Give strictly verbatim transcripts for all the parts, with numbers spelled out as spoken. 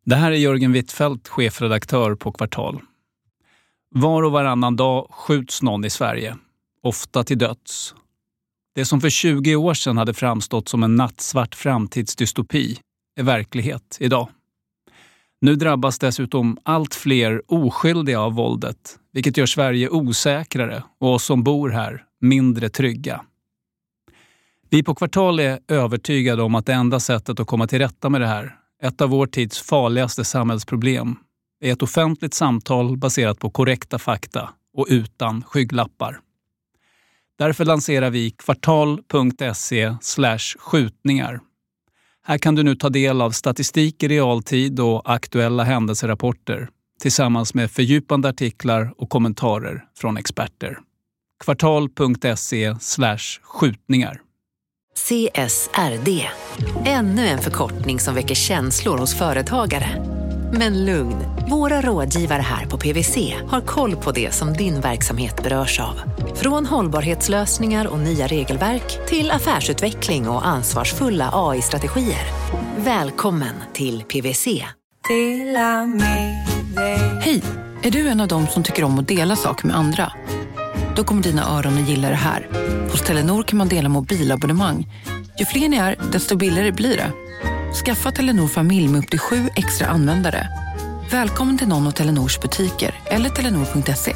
Det här är Jörgen Wittfeldt, chefredaktör på Kvartal. Var och varannan dag skjuts någon i Sverige, ofta till döds. Det som för tjugo år sedan hade framstått som en nattsvart framtidsdystopi är verklighet idag. Nu drabbas dessutom allt fler oskyldiga av våldet, vilket gör Sverige osäkrare och oss som bor här mindre trygga. Vi på Kvartal är övertygade om att det enda sättet att komma till rätta med det här, ett av vår tids farligaste samhällsproblem, är ett offentligt samtal baserat på korrekta fakta och utan skygglappar. Därför lanserar vi kvartal punkt se slash skjutningar. Här kan du nu ta del av statistik i realtid och aktuella händelserapporter tillsammans med fördjupande artiklar och kommentarer från experter. kvartal punkt se slash skjutningar. C S R D. Ännu en förkortning som väcker känslor hos företagare. Men lugn, våra rådgivare här på P W C har koll på det som din verksamhet berörs av. Från hållbarhetslösningar och nya regelverk till affärsutveckling och ansvarsfulla A I-strategier. Välkommen till P W C. Hej, är du en av dem som tycker om att dela saker med andra? Då kommer dina öron att gilla det här. Hos Telenor kan man dela mobilabonnemang. Ju fler ni är, desto billigare blir det. Skaffa Telenor familj med upp till sju extra användare. Välkommen till någon av Telenors butiker eller telenor punkt se.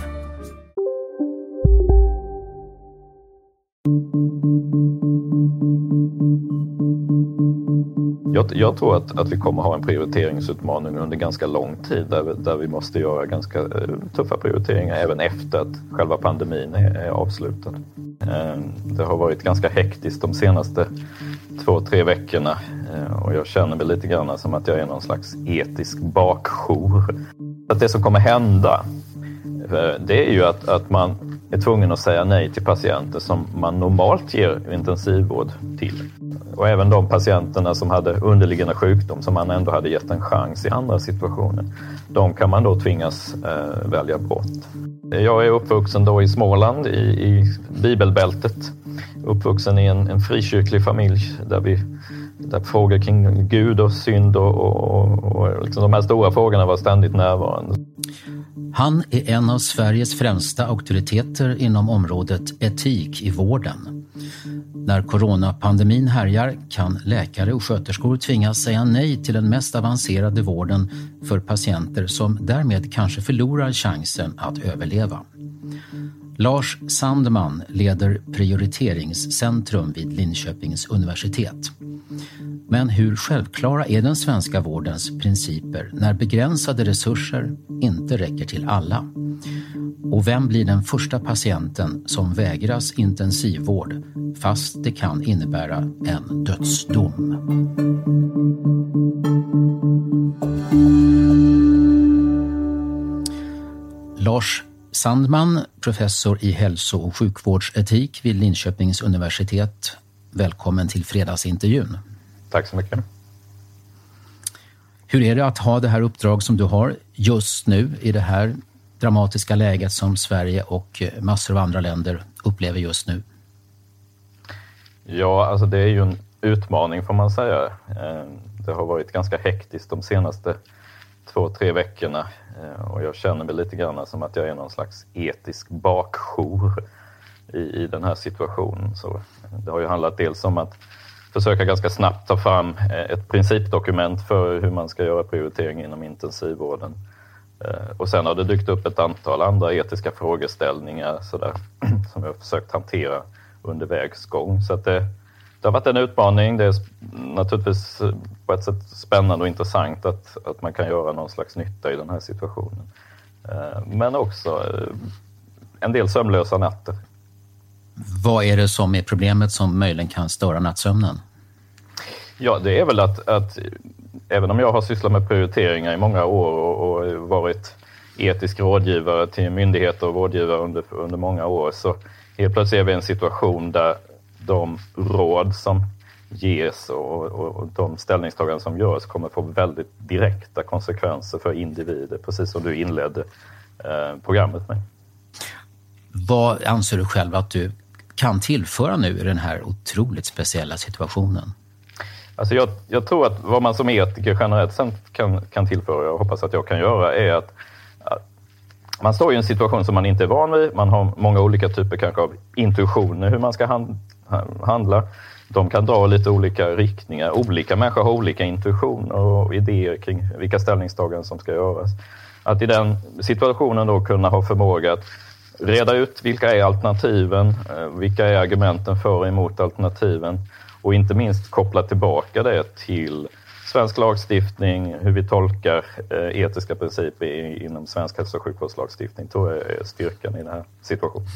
Jag, jag tror att, att vi kommer ha en prioriteringsutmaning under ganska lång tid där vi, där vi måste göra ganska uh, tuffa prioriteringar även efter att själva pandemin är, är avslutad. Uh, det har varit ganska hektiskt de senaste två, tre veckorna uh, och jag känner mig lite grann som att jag är någon slags etisk bakjour. Att det som kommer hända uh, det är ju att, att man är tvungen att säga nej till patienter som man normalt ger intensivvård till. Och även de patienterna som hade underliggande sjukdom som man ändå hade gett en chans i andra situationer. De kan man då tvingas eh, välja bort. Jag är uppvuxen då i Småland, i, i bibelbältet. Uppvuxen i en, en frikyrklig familj där, vi, där frågor kring Gud och synd och, och, och liksom de här stora frågorna var ständigt närvarande. Han är en av Sveriges främsta auktoriteter inom området etik i vården. När coronapandemin härjar kan läkare och sköterskor tvingas säga nej till den mest avancerade vården för patienter som därmed kanske förlorar chansen att överleva. Lars Sandman leder prioriteringscentrum vid Linköpings universitet. Men hur självklara är den svenska vårdens principer när begränsade resurser inte räcker till alla? Och vem blir den första patienten som vägras intensivvård fast det kan innebära en dödsdom? Lars Sandman, professor i hälso- och sjukvårdsetik vid Linköpings universitet. Välkommen till fredagsintervjun. Tack så mycket. Hur är det att ha det här uppdrag som du har just nu i det här dramatiska läget som Sverige och massor av andra länder upplever just nu? Ja, alltså det är ju en utmaning får man säga. Det har varit ganska hektiskt de senaste två, tre veckorna och jag känner mig lite grann som att jag är någon slags etisk bakjour i, i den här situationen. Så det har ju handlat dels om att försöka ganska snabbt ta fram ett principdokument för hur man ska göra prioritering inom intensivvården. Och sen har det dykt upp ett antal andra etiska frågeställningar så där, som jag har försökt hantera under vägs gång. Så att det, det har varit en utmaning. Det är naturligtvis på ett sätt spännande och intressant att, att man kan göra någon slags nytta i den här situationen. Men också en del sömnlösa nätter. Vad är det som är problemet som möjligen kan störa nattsömnen? Ja, det är väl att, att även om jag har sysslat med prioriteringar i många år och, och varit etisk rådgivare till myndigheter och vårdgivare under, under många år, så helt plötsligt är vi i en situation där de råd som ges och, och, och de ställningstaganden som görs kommer få väldigt direkta konsekvenser för individer, precis som du inledde eh, programmet med. Vad anser du själv att du kan tillföra nu i den här otroligt speciella situationen? Alltså jag, jag tror att vad man som etiker generellt sett kan, kan tillföra, och hoppas att jag kan göra, är att, att man står i en situation som man inte är van vid. Man har många olika typer kanske av intuitioner hur man ska hand, handla. De kan dra lite olika riktningar. Olika människor har olika intuitioner och idéer kring vilka ställningstaganden som ska göras. Att i den situationen då kunna ha förmåga att reda ut vilka är alternativen, vilka är argumenten för och emot alternativen, och inte minst koppla tillbaka det till svensk lagstiftning, hur vi tolkar etiska principer inom svensk hälso- och sjukvårdslagstiftning, tror jag är styrkan i den här situationen.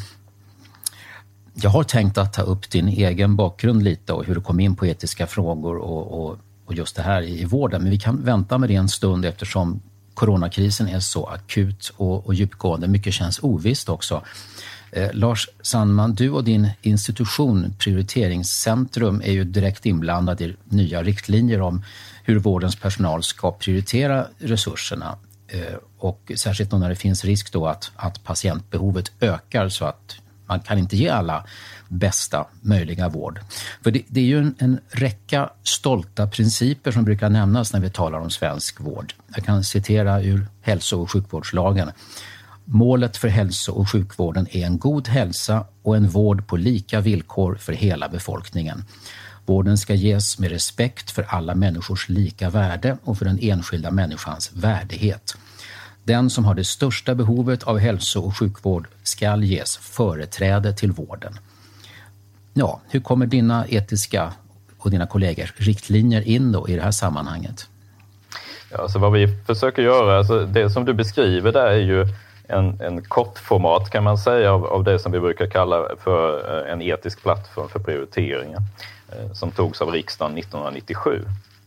Jag har tänkt att ta upp din egen bakgrund lite och hur du kom in på etiska frågor och, och, och just det här i, i vården. Men vi kan vänta med det en stund eftersom coronakrisen är så akut och, och djupgående. Mycket känns ovisst också. Eh, Lars Sandman, du och din institution Prioriteringscentrum är ju direkt inblandad i nya riktlinjer om hur vårdens personal ska prioritera resurserna. Eh, och särskilt när det finns risk då att, att patientbehovet ökar så att man kan inte ge alla bästa möjliga vård. För det, det är ju en, en räcka stolta principer som brukar nämnas när vi talar om svensk vård. Jag kan citera ur hälso- och sjukvårdslagen. Målet för hälso- och sjukvården är en god hälsa och en vård på lika villkor för hela befolkningen. Vården ska ges med respekt för alla människors lika värde och för den enskilda människans värdighet. Den som har det största behovet av hälso- och sjukvård ska ges företräde till vården. Ja, hur kommer dina etiska och dina kollegors riktlinjer in då i det här sammanhanget? Ja, så vad vi försöker göra, alltså det som du beskriver där är ju en, en kortformat kan man säga av, av det som vi brukar kalla för en etisk plattform för prioriteringar som togs av riksdagen nittonhundranittiosju.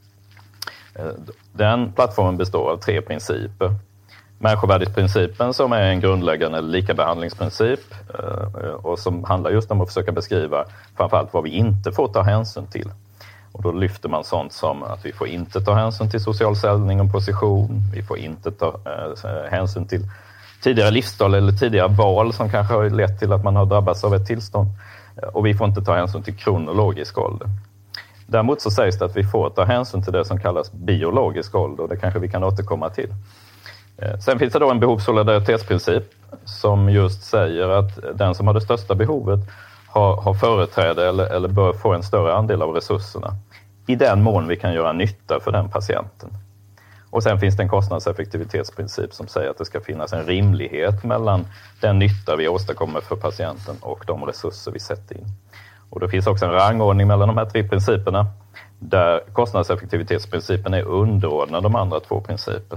Den plattformen består av tre principer. Människovärdesprincipen som är en grundläggande likabehandlingsprincip och som handlar just om att försöka beskriva framförallt vad vi inte får ta hänsyn till. Och då lyfter man sånt som att vi får inte ta hänsyn till social ställning och position, vi får inte ta äh, hänsyn till tidigare livsstil eller tidigare val som kanske har lett till att man har drabbats av ett tillstånd, och vi får inte ta hänsyn till kronologisk ålder. Däremot så sägs det att vi får ta hänsyn till det som kallas biologisk ålder, och det kanske vi kan återkomma till. Sen finns det då en behovssolidaritetsprincip som just säger att den som har det största behovet har, har företräde eller, eller bör få en större andel av resurserna i den mån vi kan göra nytta för den patienten. Och sen finns det en kostnadseffektivitetsprincip som säger att det ska finnas en rimlighet mellan den nytta vi åstadkommer för patienten och de resurser vi sätter in. Och det finns också en rangordning mellan de här tre principerna där kostnadseffektivitetsprincipen är underordnad de andra två principerna.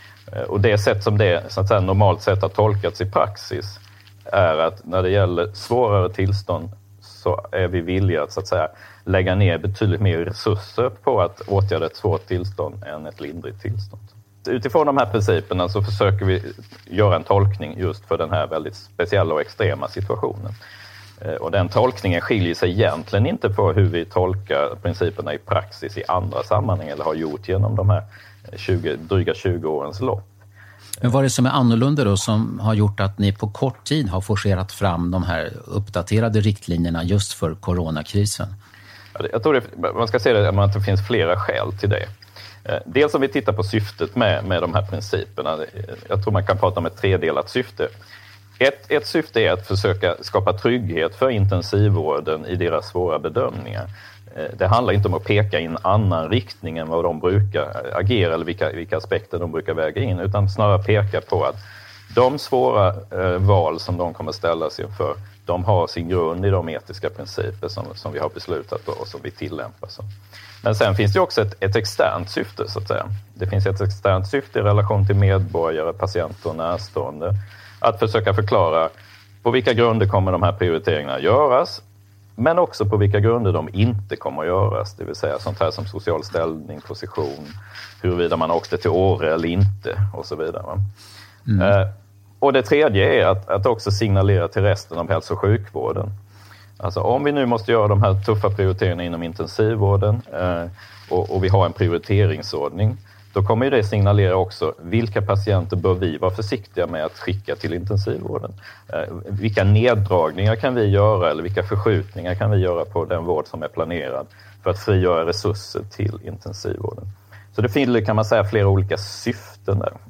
Och det sätt som det så att säga, normalt sett har tolkats i praxis är att när det gäller svårare tillstånd så är vi villiga att, så att säga, lägga ner betydligt mer resurser på att åtgärda ett svårt tillstånd än ett lindrigt tillstånd. Utifrån de här principerna så försöker vi göra en tolkning just för den här väldigt speciella och extrema situationen. Och den tolkningen skiljer sig egentligen inte på hur vi tolkar principerna i praxis i andra sammanhang eller har gjort genom de här tjugo, dryga tjugo årens lopp. Men vad är det som är annorlunda då som har gjort att ni på kort tid har forcerat fram de här uppdaterade riktlinjerna just för coronakrisen? Jag tror det, man ska se det, att det finns flera skäl till det. Dels om vi tittar på syftet med, med de här principerna. Jag tror man kan prata om ett tredelat syfte. Ett, ett syfte är att försöka skapa trygghet för intensivvården i deras svåra bedömningar. Det handlar inte om att peka i en annan riktning än vad de brukar agera eller vilka, vilka aspekter de brukar väga in, utan snarare peka på att de svåra eh, val som de kommer ställas inför, de har sin grund i de etiska principer som, som vi har beslutat och som vi tillämpar. Så. Men sen finns det också ett, ett externt syfte så att säga. Det finns ett externt syfte i relation till medborgare, patienter och närstående. Att försöka förklara på vilka grunder kommer de här prioriteringarna göras, men också på vilka grunder de inte kommer att göras. Det vill säga sånt här som social ställning, position, huruvida man åkte till Åre eller inte och så vidare. Mm. Eh, och det tredje är att, att också signalera till resten av hälso- och sjukvården. Alltså om vi nu måste göra de här tuffa prioriteringarna inom intensivvården eh, och, och vi har en prioriteringsordning, då kommer ju det signalera också vilka patienter bör vi vara försiktiga med att skicka till intensivvården. Eh, vilka neddragningar kan vi göra eller vilka förskjutningar kan vi göra på den vård som är planerad för att frigöra resurser till intensivvården. Så det finns, kan man säga, flera olika syften där.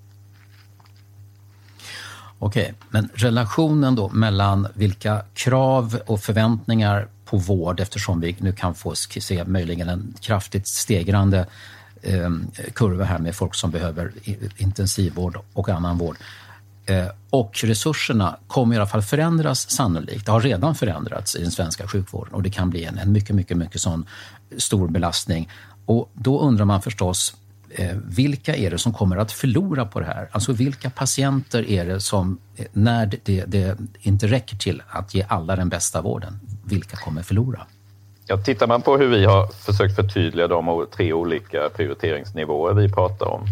Okej, men relationen då mellan vilka krav och förväntningar på vård, eftersom vi nu kan få se möjligen en kraftigt stegrande eh, kurva här med folk som behöver intensivvård och annan vård. Eh, och resurserna kommer i alla fall förändras sannolikt. Det har redan förändrats i den svenska sjukvården och det kan bli en, en mycket, mycket, mycket sån stor belastning. Och då undrar man förstås, eh, vilka är det som kommer att förlora på det här? Alltså vilka patienter är det som, eh, när det, det inte räcker till att ge alla den bästa vården, vilka kommer förlora? Ja, tittar man på hur vi har försökt förtydliga de tre olika prioriteringsnivåer vi pratar om,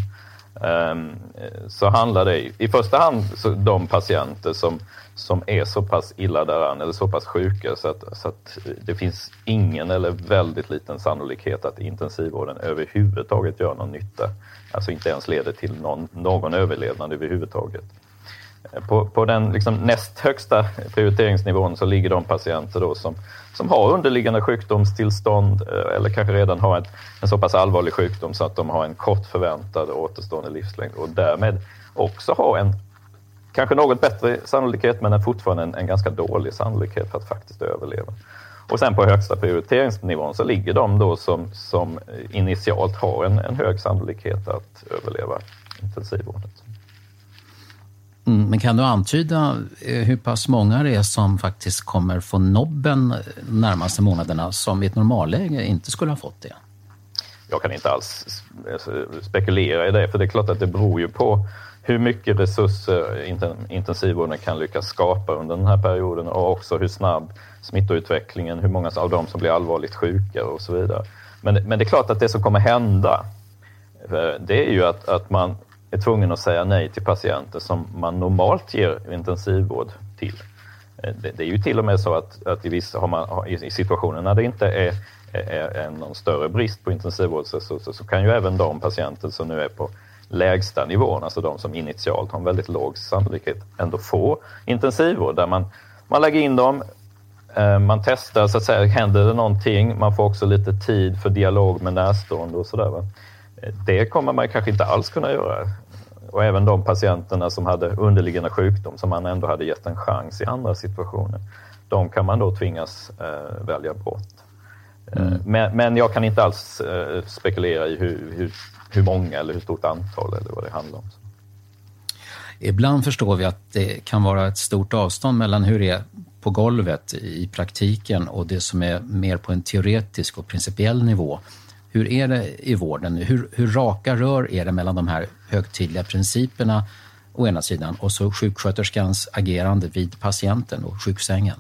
så handlar det i första hand om de patienter som, som är så pass illa däran eller så pass sjuka så att, så att det finns ingen eller väldigt liten sannolikhet att intensivvården överhuvudtaget gör någon nytta. Alltså inte ens leder till någon, någon överlevnad överhuvudtaget. På, på den liksom näst högsta prioriteringsnivån så ligger de patienter då som, som har underliggande sjukdomstillstånd eller kanske redan har ett, en så pass allvarlig sjukdom så att de har en kort förväntad återstående livslängd och därmed också har en kanske något bättre sannolikhet men fortfarande en, en ganska dålig sannolikhet för att faktiskt överleva. Och sen på högsta prioriteringsnivån så ligger de då som, som initialt har en, en hög sannolikhet att överleva intensivvården. Mm, men kan du antyda hur pass många det är som faktiskt kommer få nobben de närmaste månaderna som i ett normalläge inte skulle ha fått det? Jag kan inte alls spekulera i det, för det är klart att det beror ju på hur mycket resurser intensivvården kan lyckas skapa under den här perioden och också hur snabb smittoutvecklingen, hur många av dem som blir allvarligt sjuka och så vidare. Men, men det är klart att det som kommer hända, det är ju att, att man är tvungen att säga nej till patienter som man normalt ger intensivvård till. Det, det är ju till och med så att, att i vissa har man, i situationer när det inte är, är, är någon större brist på intensivvårdsresurser så kan ju även de patienter som nu är på lägsta nivån, alltså de som initialt har en väldigt låg sannolikhet, ändå få intensivvård där man, man lägger in dem, man testar så att säga, händer det någonting, man får också lite tid för dialog med närstående och sådär, va? Det kommer man kanske inte alls kunna göra. Och även de patienterna som hade underliggande sjukdom som man ändå hade gett en chans i andra situationer, de kan man då tvingas eh, välja bort. Mm. Men, men jag kan inte alls eh, spekulera i hur, hur, hur många eller hur stort antal eller vad det handlar om. Ibland förstår vi att det kan vara ett stort avstånd mellan hur det är på golvet i praktiken och det som är mer på en teoretisk och principiell nivå. Hur är det i vården? Hur, hur raka rör är det mellan de här högtidliga principerna å ena sidan och så sjuksköterskans agerande vid patienten och sjuksängen?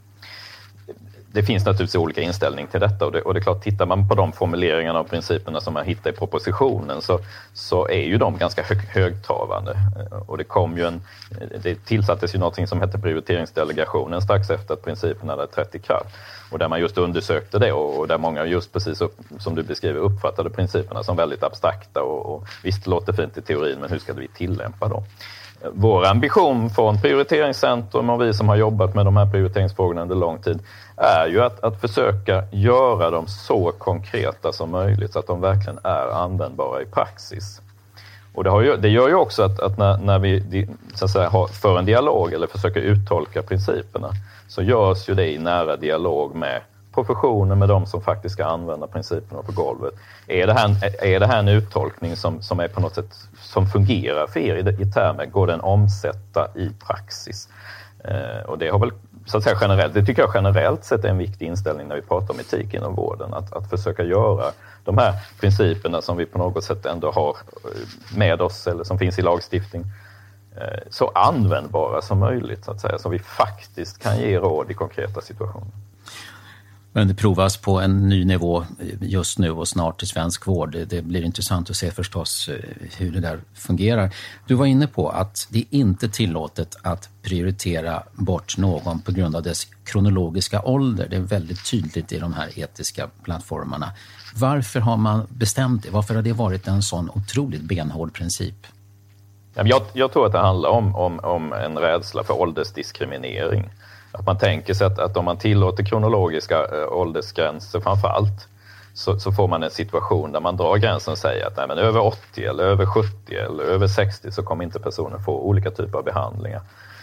Det finns naturligtvis olika inställning till detta och det, och det är klart, tittar man på de formuleringarna och principerna som man hittar i propositionen så, så är ju de ganska hög, högtravande. Och det kom ju en, det tillsattes ju något som heter prioriteringsdelegationen strax efter att principerna hade trätt i kraft. Och där man just undersökte det och där många just precis upp, som du beskriver uppfattade principerna som väldigt abstrakta och, och visst låter fint i teorin, men hur ska vi tillämpa dem? Vår ambition från Prioriteringscentrum och vi som har jobbat med de här prioriteringsfrågorna under lång tid är ju att, att försöka göra dem så konkreta som möjligt så att de verkligen är användbara i praxis. Och det, har ju, det gör ju också att, att när, när vi så att säga, har, för en dialog eller försöker uttolka principerna så görs ju det i nära dialog med professionen, med de som faktiskt ska använda principerna på golvet. Är det här, är det här en uttolkning som, som är på något sätt som fungerar för er i, i termer? Går den omsätta i praxis? Eh, och det har väl så att säga generellt, det tycker jag generellt sett är en viktig inställning när vi pratar om etik inom vården. Att, att försöka göra de här principerna som vi på något sätt ändå har med oss eller som finns i lagstiftning eh, så användbara som möjligt så att säga. Så vi faktiskt kan ge råd i konkreta situationer. Men det provas på en ny nivå just nu och snart i svensk vård. Det blir intressant att se förstås hur det där fungerar. Du var inne på att det är inte tillåtet att prioritera bort någon på grund av dess kronologiska ålder. Det är väldigt tydligt i de här etiska plattformarna. Varför har man bestämt det? Varför har det varit en sån otroligt benhård princip? Jag, jag tror att det handlar om, om, om en rädsla för åldersdiskriminering. Att man tänker sig att, att om man tillåter kronologiska äh, åldersgränser framför allt, så, så får man en situation där man drar gränsen och säger att nej, men över åttio eller över sjuttio eller över sextio så kommer inte personen få olika typer av behandlingar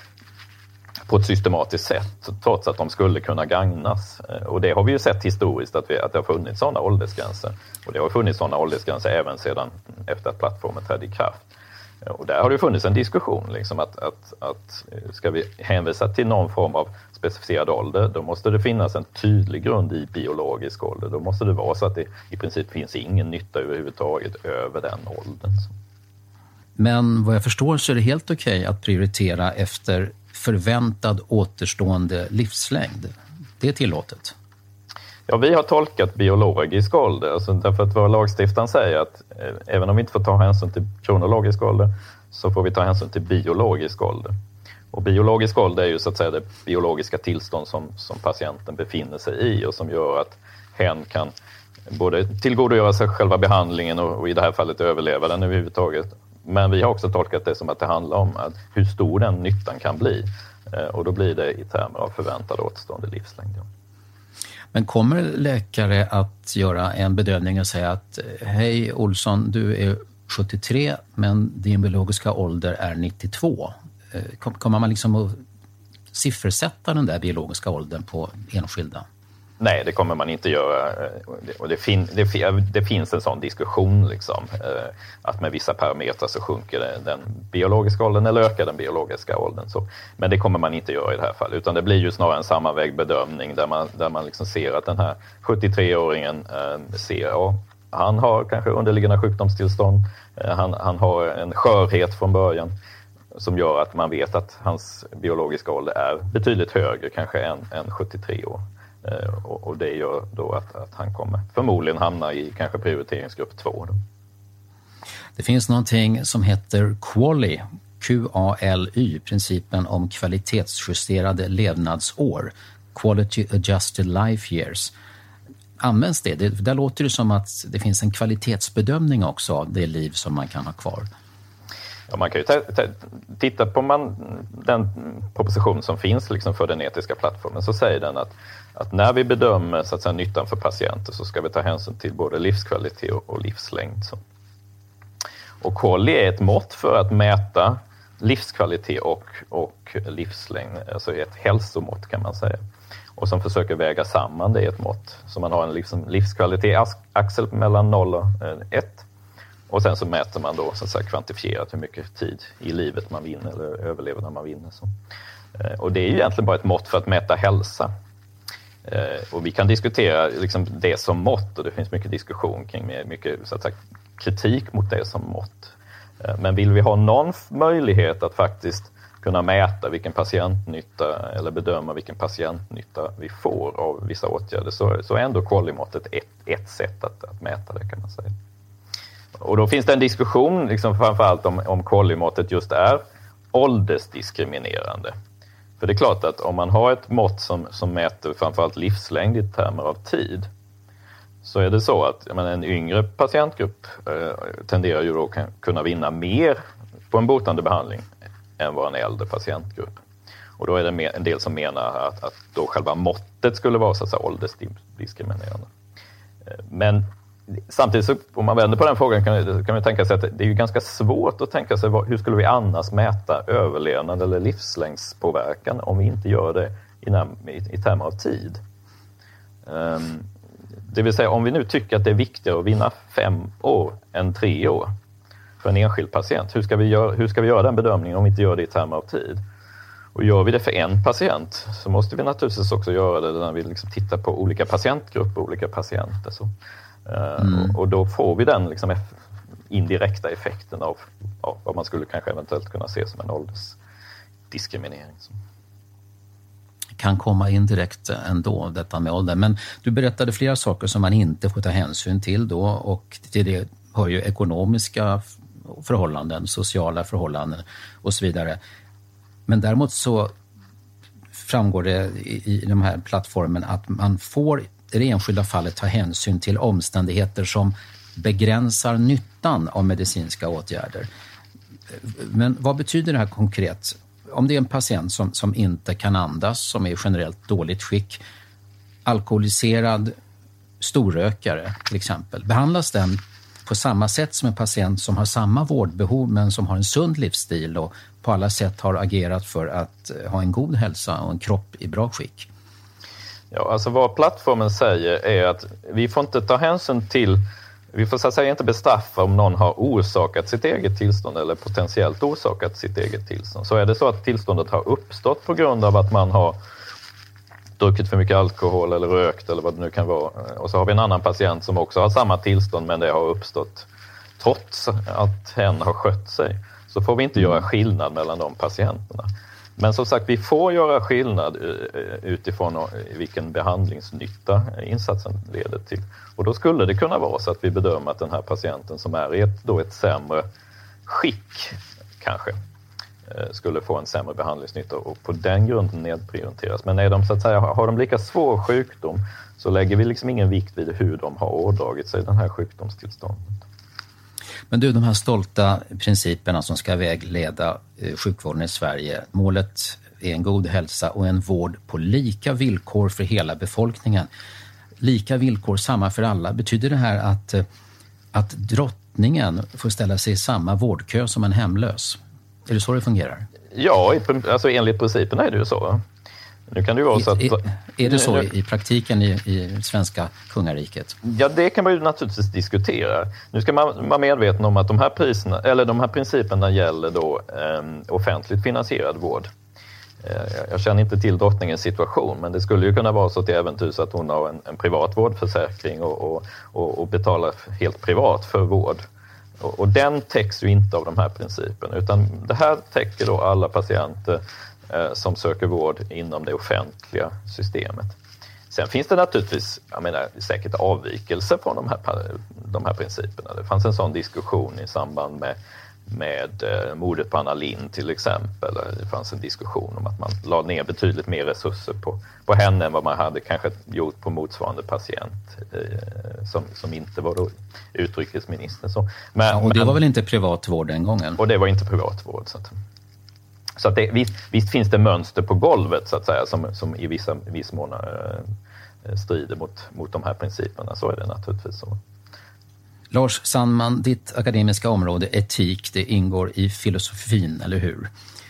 på ett systematiskt sätt, trots att de skulle kunna gagnas. Och det har vi ju sett historiskt, att, vi, att det har funnits sådana åldersgränser. Och det har funnits sådana åldersgränser även sedan efter att plattformen trädde i kraft. Och där har det funnits en diskussion, liksom, att, att, att ska vi hänvisa till någon form av specificerad ålder, då måste det finnas en tydlig grund i biologisk ålder. Då måste det vara så att det i princip finns ingen nytta överhuvudtaget över den åldern. Men vad jag förstår så är det helt okej att prioritera efter förväntad återstående livslängd. Det är tillåtet. Ja, vi har tolkat biologisk ålder, alltså därför att vår lagstiftaren säger att eh, även om vi inte får ta hänsyn till kronologisk ålder så får vi ta hänsyn till biologisk ålder. Och biologisk ålder är ju så att säga det biologiska tillstånd som, som patienten befinner sig i och som gör att hen kan både tillgodogöra sig själva behandlingen och, och i det här fallet överleva den överhuvudtaget. Men vi har också tolkat det som att det handlar om att hur stor den nyttan kan bli. Eh, och då blir det i termer av förväntad återstående livslängd. Men kommer läkare att göra en bedömning och säga att hej Olsson, du är sjuttiotre men din biologiska ålder är nittiotvå. Kommer man liksom att siffersätta den där biologiska åldern på enskilda? Nej, det kommer man inte göra. Och det, fin- det, det finns en sån diskussion liksom, att med vissa parametrar så sjunker den biologiska åldern eller ökar den biologiska åldern. Så. Men det kommer man inte göra i det här fallet, utan det blir ju snarare en sammanvägd bedömning där man, där man liksom ser att den här sjuttiotreåringen eh, ser, ja, han har kanske underliggande sjukdomstillstånd, eh, han, han har en skörhet från början som gör att man vet att hans biologiska ålder är betydligt högre kanske än, än sjuttiotre år. Och det gör då att, att han kommer förmodligen hamna i kanske prioriteringsgrupp två. Då. Det finns någonting som heter QALY, Q A L Y, principen om kvalitetsjusterade levnadsår, Quality Adjusted Life Years. Används det? det? Där låter det som att det finns en kvalitetsbedömning också av det liv som man kan ha kvar. Ja, man kan ju t- t- titta på man, den proposition som finns liksom för den etiska plattformen, så säger den att, att när vi bedömer så att säga, nyttan för patienter så ska vi ta hänsyn till både livskvalitet och, och livslängd. Så. Och QALY är ett mått för att mäta livskvalitet och, och livslängd, alltså ett hälsomått kan man säga. Och som försöker väga samman det i ett mått. Så man har en liksom, livskvalitet-axel mellan noll och ett. Och sen så mäter man då så att säga kvantifierat hur mycket tid i livet man vinner eller överlever när man vinner. Så. Och det är ju egentligen bara ett mått för att mäta hälsa. Och vi kan diskutera liksom det som mått, och det finns mycket diskussion kring mycket så att säga, kritik mot det som mått. Men vill vi ha någon möjlighet att faktiskt kunna mäta vilken patientnytta eller bedöma vilken patientnytta vi får av vissa åtgärder, så, så är ändå QALY-måttet ett, ett sätt att, att mäta det kan man säga. Och då finns det en diskussion liksom framförallt om, om QALY-måttet just är åldersdiskriminerande. För det är klart att om man har ett mått som, som mäter framförallt livslängd i termer av tid, så är det så att jag menar, en yngre patientgrupp eh, tenderar ju då att kunna vinna mer på en botande behandling än vad en äldre patientgrupp. Och då är det en del som menar att, att då själva måttet skulle vara så att säga åldersdiskriminerande. Men samtidigt så, om man vänder på den frågan kan, kan man tänka sig att det är ju ganska svårt att tänka sig vad, hur skulle vi annars mäta överlevnad eller livslängdspåverkan om vi inte gör det i, i, i termer av tid. Um, det vill säga om vi nu tycker att det är viktigare att vinna fem år än tre år för en enskild patient, hur ska vi göra, hur ska vi göra den bedömningen om vi inte gör det i termer av tid? Och gör vi det för en patient så måste vi naturligtvis också göra det när vi liksom tittar på olika patientgrupper, olika patienter. Så. Mm. Och, och då får vi den liksom indirekta effekten av, av vad man skulle kanske eventuellt kunna se som en åldersdiskriminering. Kan komma indirekt ändå, detta med ålder. Men du berättade flera saker som man inte får ta hänsyn till då, och till det hör ju ekonomiska förhållanden, sociala förhållanden och så vidare. Men däremot så framgår det i, i de här plattformen att man får i det enskilda fallet ta hänsyn till omständigheter som begränsar nyttan av medicinska åtgärder. Men vad betyder det här konkret? om det är en patient som, som inte kan andas, som är i generellt dåligt skick, alkoholiserad storrökare till exempel, behandlas den på samma sätt som en patient som har samma vårdbehov men som har en sund livsstil och på alla sätt har agerat för att ha en god hälsa och en kropp i bra skick? Ja, alltså vad plattformen säger är att vi får inte ta hänsyn till, vi får så att säga inte bestraffa om någon har orsakat sitt eget tillstånd eller potentiellt orsakat sitt eget tillstånd. Så är det så att tillståndet har uppstått på grund av att man har druckit för mycket alkohol eller rökt eller vad det nu kan vara. Och så har vi en annan patient som också har samma tillstånd men det har uppstått trots att hen har skött sig. Så får vi inte göra skillnad mellan de patienterna. Men som sagt, vi får göra skillnad utifrån vilken behandlingsnytta insatsen leder till. Och då skulle det kunna vara så att vi bedömer att den här patienten som är i ett, då ett sämre skick kanske skulle få en sämre behandlingsnytta och på den grunden nedprioriteras. Men är de, så att säga, har de lika svår sjukdom så lägger vi liksom ingen vikt vid hur de har ådragit sig den här sjukdomstillståndet. Men du, de här stolta principerna som ska vägleda sjukvården i Sverige, målet är en god hälsa och en vård på lika villkor för hela befolkningen. Lika villkor, samma för alla. Betyder det här att, att drottningen får ställa sig i samma vårdkö som en hemlös? Är det så det fungerar? Ja, alltså enligt principen är det ju så. Nu kan det ju vara så att... Är, är det så i praktiken i, i svenska kungariket? Ja, det kan man ju naturligtvis diskutera. Nu ska man vara medveten om att de här, priserna, eller de här principerna gäller då eh, offentligt finansierad vård. Eh, jag känner inte till drottningens situation, men det skulle ju kunna vara så till äventyrs att hon har en, en privat vårdförsäkring och, och, och, och betalar helt privat för vård. Och, och den täcks ju inte av de här principerna, utan det här täcker då alla patienter som söker vård inom det offentliga systemet. Sen finns det naturligtvis, jag menar, säkert avvikelser från de här, de här principerna. Det fanns en sån diskussion i samband med, med mordet på Anna Lindh till exempel. Det fanns en diskussion om att man la ner betydligt mer resurser på, på henne än vad man hade kanske gjort på motsvarande patient eh, som, som inte var då utrikesminister. Så. Men, ja, och det men, var väl inte privat vård den gången? Och det var inte privat vård, så att... Så att det, visst, visst finns det mönster på golvet så att säga som, som i vissa viss mån eh, strider mot, mot de här principerna. Så är det naturligtvis så. Lars Sandman, ditt akademiska område etik, det ingår i filosofin, eller hur?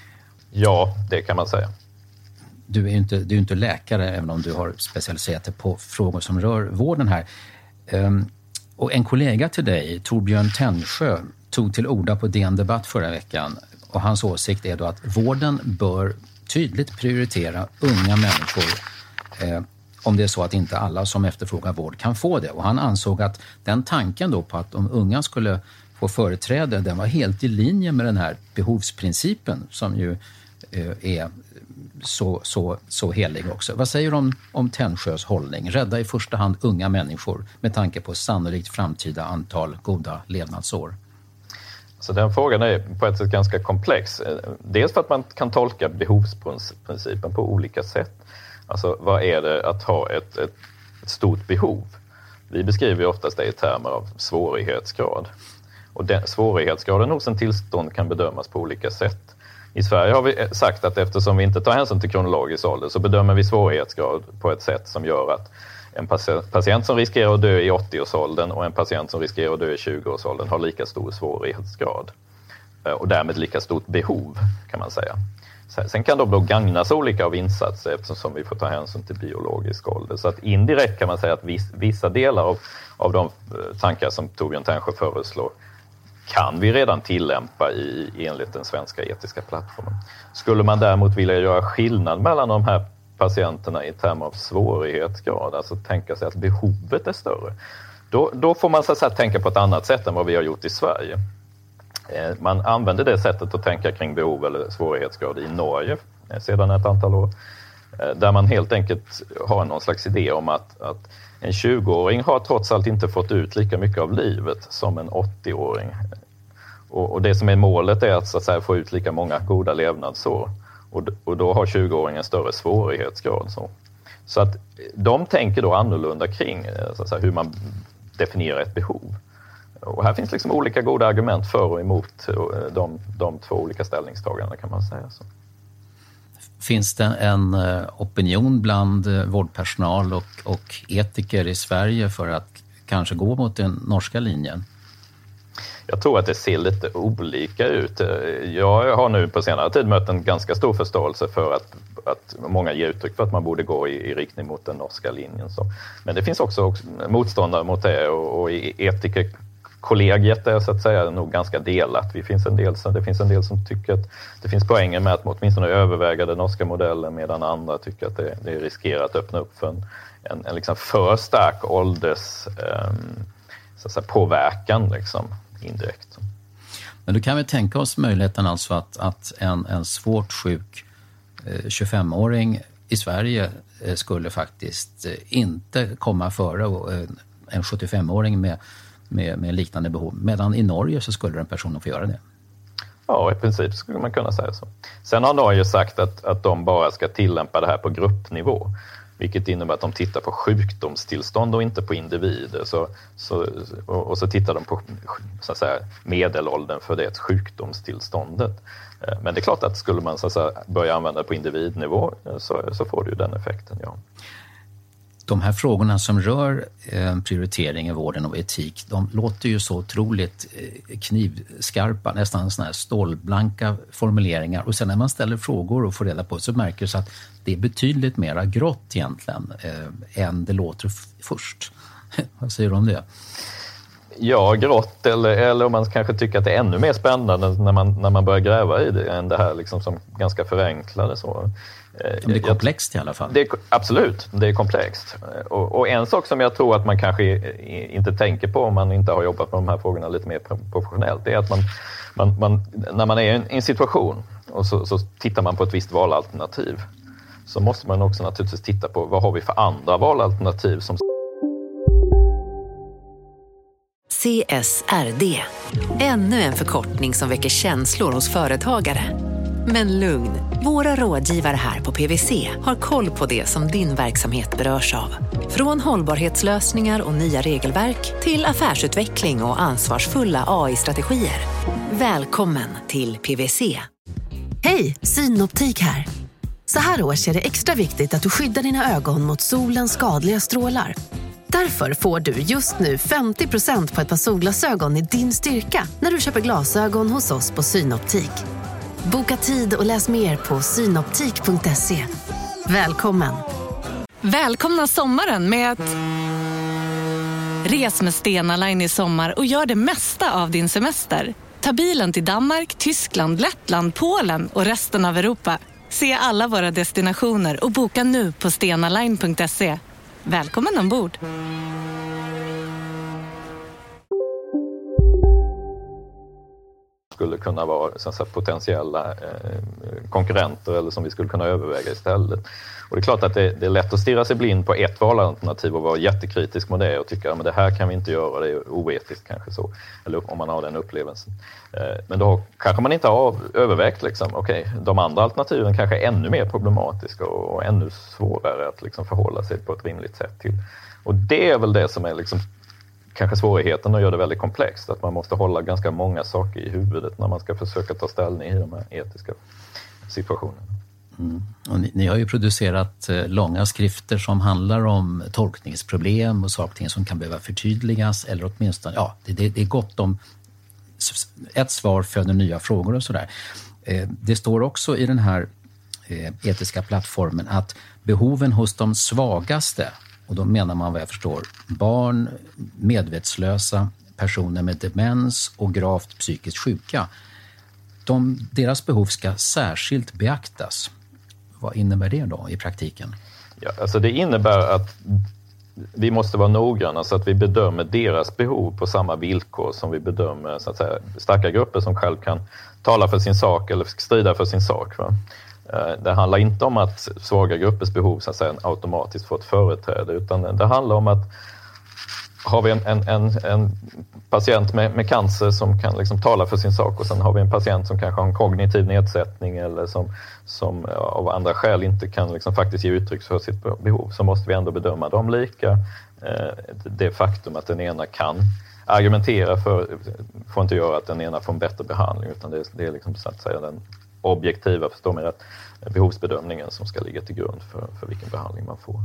Ja, det kan man säga. Du är ju inte, du är inte läkare, även om du har specialiserat dig på frågor som rör vården här. Um, och en kollega till dig, Torbjörn Tännsjö, tog till orda på D N Debatt förra veckan. Och hans åsikt är då att vården bör tydligt prioritera unga människor eh, om det är så att inte alla som efterfrågar vård kan få det. Och han ansåg att den tanken då på att de unga skulle få företräde, den var helt i linje med den här behovsprincipen som ju eh, är så, så, så helig också. Vad säger du om, om Tännsjös hållning? Rädda i första hand unga människor med tanke på sannolikt framtida antal goda levnadsår. Så den frågan är på ett sätt ganska komplex. Dels för att man kan tolka behovsprincipen på olika sätt. Alltså vad är det att ha ett, ett, ett stort behov? Vi beskriver ju oftast det i termer av svårighetsgrad. Och den, svårighetsgraden hos en tillstånd kan bedömas på olika sätt. I Sverige har vi sagt att eftersom vi inte tar hänsyn till kronologisk ålder så bedömer vi svårighetsgrad på ett sätt som gör att en patient som riskerar att dö i åttio-årsåldern och en patient som riskerar att dö i tjugo-årsåldern har lika stor svårighetsgrad. Och därmed lika stort behov, kan man säga. Sen kan de då gagnas olika av insatser eftersom vi får ta hänsyn till biologisk ålder. Så att indirekt kan man säga att vissa delar av, av de tankar som Torbjörn Tännsjö föreslår kan vi redan tillämpa i, enligt den svenska etiska plattformen. Skulle man däremot vilja göra skillnad mellan de här patienterna i termer av svårighetsgrad, alltså tänka sig att behovet är större, då, då får man så att säga tänka på ett annat sätt än vad vi har gjort i Sverige. Man använder det sättet att tänka kring behov eller svårighetsgrad i Norge sedan ett antal år, där man helt enkelt har någon slags idé om att, att en tjugo-åring har trots allt inte fått ut lika mycket av livet som en åttio-åring. Och, och det som är målet är att, så att säga, få ut lika många goda levnadsår. Och, och då har tjugo-åringen större svårighetsgrad. Så, så att de tänker då annorlunda kring, så att säga, hur man definierar ett behov. Och här finns liksom olika goda argument för och emot de, de två olika ställningstagandena, kan man säga så. Finns det en opinion bland vårdpersonal och, och etiker i Sverige för att kanske gå mot den norska linjen? Jag tror att det ser lite olika ut. Jag har nu på senare tid mött en ganska stor förståelse för att, att många ger uttryck för att man borde gå i, i riktning mot den norska linjen. Så. Men det finns också, också motståndare mot det, och, och i etikerkollegiet är så att säga nog ganska delat. Det finns en del, det finns en del som tycker att det finns poänger med att åtminstone överväga den norska modellen, medan andra tycker att det, det riskerar att öppna upp för en, en, en liksom för stark ålders um, så att säga, påverkan liksom, indirekt. Men då kan vi tänka oss möjligheten alltså att, att en, en svårt sjuk eh, tjugofemåring i Sverige eh, skulle faktiskt eh, inte komma före eh, en sjuttiofemåring med, med, med liknande behov. Medan i Norge så skulle den personen få göra det. Ja, i princip skulle man kunna säga så. Sen har Norge sagt att, att de bara ska tillämpa det här på gruppnivå. Vilket innebär att de tittar på sjukdomstillstånd och inte på individer. Så, så, och så tittar de på så att säga, medelåldern för det sjukdomstillståndet. Men det är klart att skulle man så att säga, börja använda det på individnivå så, så får du den effekten, ja. De här frågorna som rör eh, prioritering i vården och etik, de låter ju så otroligt eh, knivskarpa, nästan såna här stålblanka formuleringar. Och sen när man ställer frågor och får reda på så märker det att det är betydligt mera grått egentligen eh, än det låter f- först. Vad säger du om det? Ja, grått, eller, eller om man kanske tycker att det är ännu mer spännande när man, när man börjar gräva i det än det här liksom som ganska förenklade så. Det är komplext i alla fall. Det är, absolut, det är komplext. Och, och en sak som jag tror att man kanske inte tänker på om man inte har jobbat med de här frågorna lite mer professionellt, det är att man, man, man när man är i en, en situation och så, så tittar man på ett visst valalternativ, så måste man också naturligtvis titta på vad har vi för andra valalternativ som... C S R D. Ännu en förkortning som väcker känslor hos företagare. Men lugn, våra rådgivare här på P V C har koll på det som din verksamhet berörs av. Från hållbarhetslösningar och nya regelverk till affärsutveckling och ansvarsfulla A I-strategier. Välkommen till P V C. Hej, Synoptik här. Så här års är det extra viktigt att du skyddar dina ögon mot solens skadliga strålar. Därför får du just nu femtio procent på ett par solglasögon i din styrka när du köper glasögon hos oss på Synoptik. Boka tid och läs mer på synoptik punkt se. Välkommen! Välkomna sommaren med att... Res med Stena Line i sommar och gör det mesta av din semester. Ta bilen till Danmark, Tyskland, Lettland, Polen och resten av Europa. Se alla våra destinationer och boka nu på stena line punkt se. Välkommen ombord! Skulle kunna vara så att säga, potentiella eh, konkurrenter eller som vi skulle kunna överväga istället. Och det är klart att det, det är lätt att stirra sig blind på ett valalternativ och vara jättekritisk med det och tycka att det här kan vi inte göra, det är oetiskt kanske så. Eller om man har den upplevelsen. Eh, men då kanske man inte har övervägt liksom, okej, okay, de andra alternativen kanske är ännu mer problematiska och, och ännu svårare att liksom, förhålla sig på ett rimligt sätt till. Och det är väl det som är liksom kanske svårigheten och gör det väldigt komplext. Att man måste hålla ganska många saker i huvudet när man ska försöka ta ställning i de här etiska situationerna. Mm. Och ni, ni har ju producerat eh, långa skrifter som handlar om tolkningsproblem och saker som kan behöva förtydligas eller åtminstone, ja, det, det, det är gott om ett svar föder nya frågor och sådär. Eh, det står också i den här eh, etiska plattformen att behoven hos de svagaste, och då menar man vad jag förstår barn, medvetslösa, personer med demens och gravt psykiskt sjuka. De, deras behov ska särskilt beaktas. Vad innebär det då i praktiken? Ja, alltså det innebär att vi måste vara noggranna så att vi bedömer deras behov på samma villkor som vi bedömer så att säga, starka grupper som själv kan tala för sin sak eller strida för sin sak. Va? Det handlar inte om att svaga gruppers behov så att säga, automatiskt får ett företräde, utan det handlar om att har vi en, en, en, en patient med, med cancer som kan liksom tala för sin sak och sen har vi en patient som kanske har en kognitiv nedsättning eller som, som av andra skäl inte kan liksom faktiskt ge uttryck för sitt behov, så måste vi ändå bedöma dem lika. Det faktum att den ena kan argumentera för får inte göra att den ena får en bättre behandling, utan det, det är liksom så att säga den objektiva, förstår mig rätt, behovsbedömningen som ska ligga till grund för, för vilken behandling man får.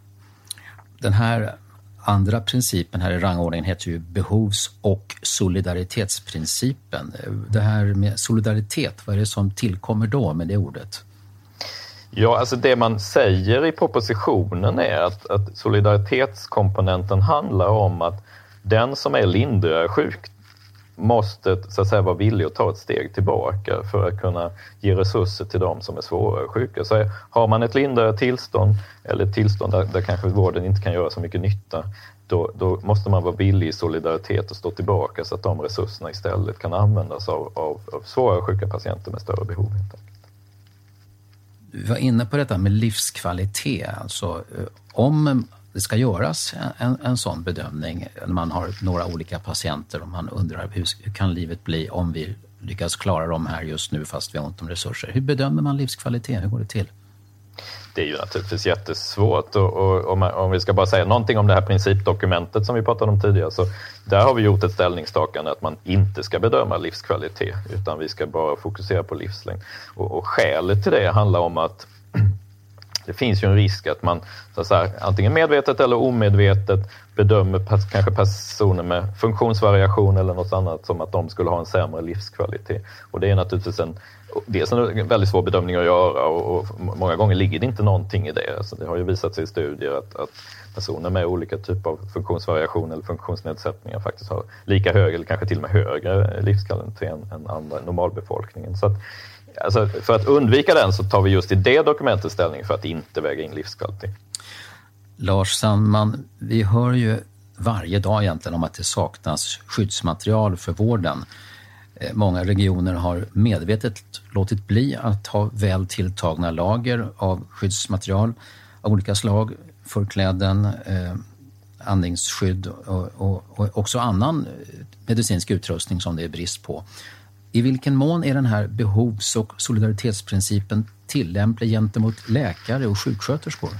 Den här andra principen här i rangordningen heter ju behovs- och solidaritetsprincipen. Det här med solidaritet, vad är det som tillkommer då med det ordet? Ja, alltså det man säger i propositionen är att, att solidaritetskomponenten handlar om att den som är lindrigare sjuk måste så att säga vara villig att ta ett steg tillbaka för att kunna ge resurser till de som är svårare sjuka. Så har man ett lindrigare tillstånd eller ett tillstånd där, där kanske vården inte kan göra så mycket nytta, då, då måste man vara villig i solidaritet och stå tillbaka så att de resurserna istället kan användas av, av, av svårare sjuka patienter med större behov. Du var inne på detta med livskvalitet. Alltså, om det ska göras en, en sån bedömning när man har några olika patienter och man undrar hur kan livet bli om vi lyckas klara dem här just nu fast vi har ont om resurser. Hur bedömer man livskvalitet? Hur går det till? Det är ju naturligtvis jättesvårt och, och, och man, om vi ska bara säga någonting om det här principdokumentet som vi pratade om tidigare, så där har vi gjort ett ställningstagande att man inte ska bedöma livskvalitet utan vi ska bara fokusera på livslängd. Och, och skälet till det handlar om att det finns ju en risk att man så att säga, antingen medvetet eller omedvetet bedömer pas, kanske personer med funktionsvariation eller något annat som att de skulle ha en sämre livskvalitet. Och det är naturligtvis en, dels en väldigt svår bedömning att göra och, och många gånger ligger det inte någonting i det. Alltså det har ju visat sig i studier att, att personer med olika typer av funktionsvariation eller funktionsnedsättningar faktiskt har lika hög eller kanske till och med högre livskvalitet än, än andra normalbefolkningen. Så att Alltså för att undvika den så tar vi just i det dokumentet ställning för att inte väga in livskvalitet. Lars Sandman, vi hör ju varje dag egentligen om att det saknas skyddsmaterial för vården. Många regioner har medvetet låtit bli att ha väl tilltagna lager av skyddsmaterial av olika slag, förkläden, eh, andningsskydd och, och, och också annan medicinsk utrustning som det är brist på. I vilken mån är den här behovs- och solidaritetsprincipen tillämplig gentemot läkare och sjuksköterskor?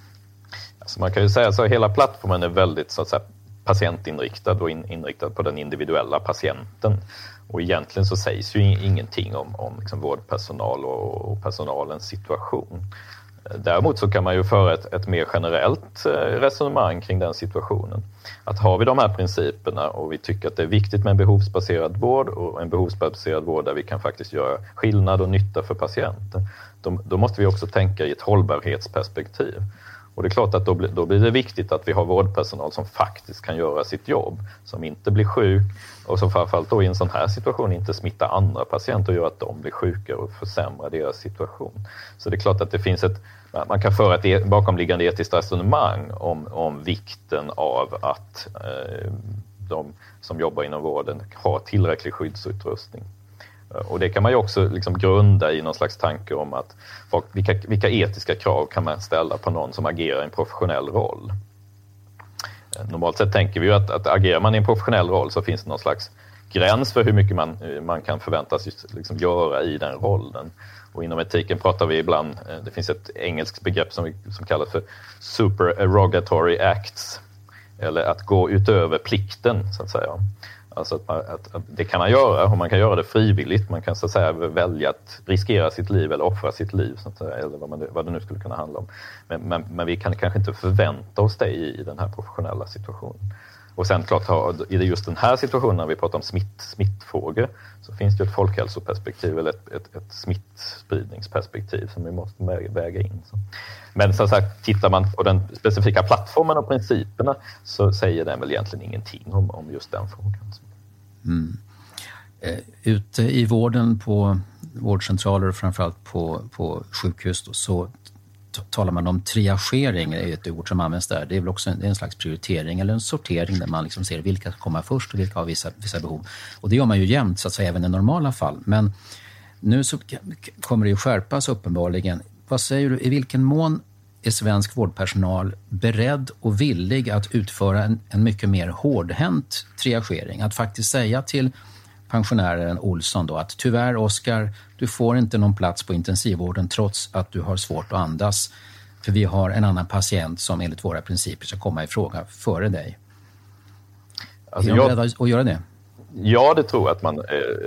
Alltså man kan ju säga att hela plattformen är väldigt så att säga, patientinriktad och in, inriktad på den individuella patienten. Och egentligen så sägs ju ingenting om, om liksom vårdpersonal och, och personalens situation. Däremot så kan man ju föra ett, ett mer generellt resonemang kring den situationen. Att har vi de här principerna och vi tycker att det är viktigt med en behovsbaserad vård och en behovsbaserad vård där vi kan faktiskt göra skillnad och nytta för patienten, då, då måste vi också tänka i ett hållbarhetsperspektiv. Och det är klart att då blir, då blir det viktigt att vi har vårdpersonal som faktiskt kan göra sitt jobb, som inte blir sjuk och som framförallt då i en sån här situation inte smittar andra patienter och gör att de blir sjuka och försämrar deras situation. Så det är klart att det finns ett, man kan föra ett bakomliggande etiskt resonemang om, om vikten av att eh, de som jobbar inom vården har tillräcklig skyddsutrustning. Och det kan man ju också liksom grunda i någon slags tanke om att vilka, vilka etiska krav kan man ställa på någon som agerar i en professionell roll. Normalt sett tänker vi ju att, att agerar man i en professionell roll så finns det någon slags gräns för hur mycket man, man kan förväntas liksom göra i den rollen. Och inom etiken pratar vi ibland, det finns ett engelskt begrepp som, vi, som kallas för supererogatory acts, eller att gå utöver plikten så att säga. Alltså att, man, att, att det kan man göra och man kan göra det frivilligt. Man kan så att säga välja att riskera sitt liv eller offra sitt liv så att säga, eller vad, man, vad det nu skulle kunna handla om. Men, men, men vi kan kanske inte förvänta oss det i, i den här professionella situationen. Och sen klart i just den här situationen när vi pratar om smitt, smittfrågor så finns det ett folkhälsoperspektiv eller ett, ett, ett smittspridningsperspektiv som vi måste väga in. Men som sagt, tittar man på den specifika plattformen och principerna så säger den väl egentligen ingenting om, om just den frågan. Mm. Eh, ute i vården på vårdcentraler och framförallt på, på sjukhus då, så t- talar man om triagering, det är ett ord som används där. Det är väl också en, det är en slags prioritering eller en sortering där man liksom ser vilka ska komma först och vilka har vissa, vissa behov. Och det gör man ju jämt så att säga även i normala fall. Men nu så kommer det ju skärpas uppenbarligen. Vad säger du, i vilken mån är svensk vårdpersonal beredd och villig att utföra en, en mycket mer hårdhänt triagering? Att faktiskt säga till pensionären Olsson då att tyvärr Oskar, du får inte någon plats på intensivvården trots att du har svårt att andas. För vi har en annan patient som enligt våra principer ska komma i fråga före dig. Alltså är de jag... beredda att göra det? Ja, det tror jag att man är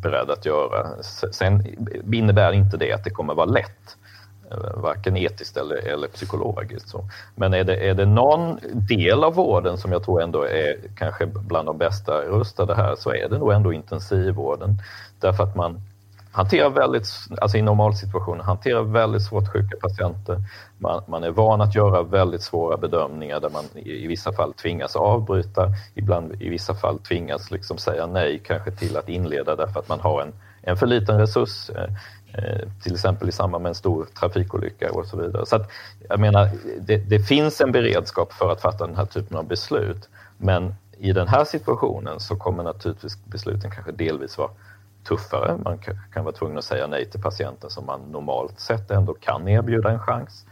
beredd att göra. Sen innebär inte det att det kommer vara lätt, varken etiskt eller, eller psykologiskt. Så. Men är det, är det någon del av vården som jag tror ändå är kanske bland de bästa rustade här, så är det nog ändå intensivvården. Därför att man hanterar väldigt, alltså i normalsituationer, hanterar väldigt svårt sjuka patienter. Man, man är van att göra väldigt svåra bedömningar där man i, i vissa fall tvingas avbryta, ibland i vissa fall tvingas liksom säga nej kanske till att inleda därför att man har en, en för liten resurs, eh, till exempel i samband med en stor trafikolycka och så vidare. Så att, jag menar, det, det finns en beredskap för att fatta den här typen av beslut, men i den här situationen så kommer naturligtvis besluten kanske delvis vara tuffare. Man kan vara tvungen att säga nej till patienten som man normalt sett ändå kan erbjuda en chans.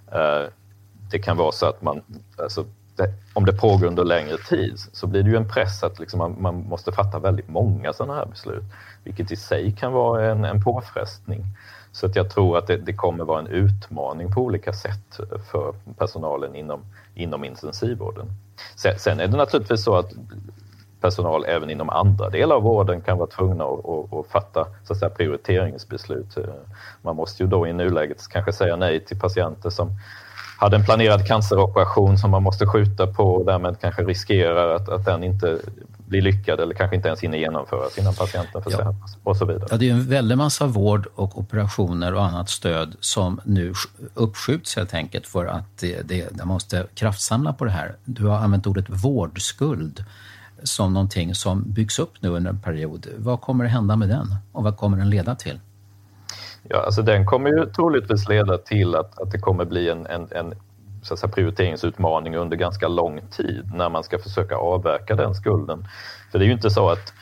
Det kan vara så att man, alltså, det, om det pågår under längre tid så blir det ju en press att liksom man, man måste fatta väldigt många sådana här beslut, vilket i sig kan vara en, en påfrestning. Så att jag tror att det, det kommer vara en utmaning på olika sätt för personalen inom, inom intensivvården. Sen, sen är det naturligtvis så att personal även inom andra delar av vården kan vara tvungna att, att, att fatta så att säga, prioriteringsbeslut. Man måste ju då i nuläget kanske säga nej till patienter som hade en planerad canceroperation som man måste skjuta på och därmed kanske riskerar att, att den inte blir lyckad eller kanske inte ens hinner genomföras innan patienten försämras, ja. Och så vidare. Ja, det är ju en väldig massa vård och operationer och annat stöd som nu uppskjuts helt enkelt för att det, det, det måste kraftsamla på det här. Du har använt ordet vårdskuld som någonting som byggs upp nu under en period. Vad kommer det hända med den och vad kommer den leda till? Ja, alltså den kommer ju troligtvis leda till att, att det kommer bli en, en, en så att säga, prioriteringsutmaning under ganska lång tid när man ska försöka avverka den skulden. För det är ju inte så att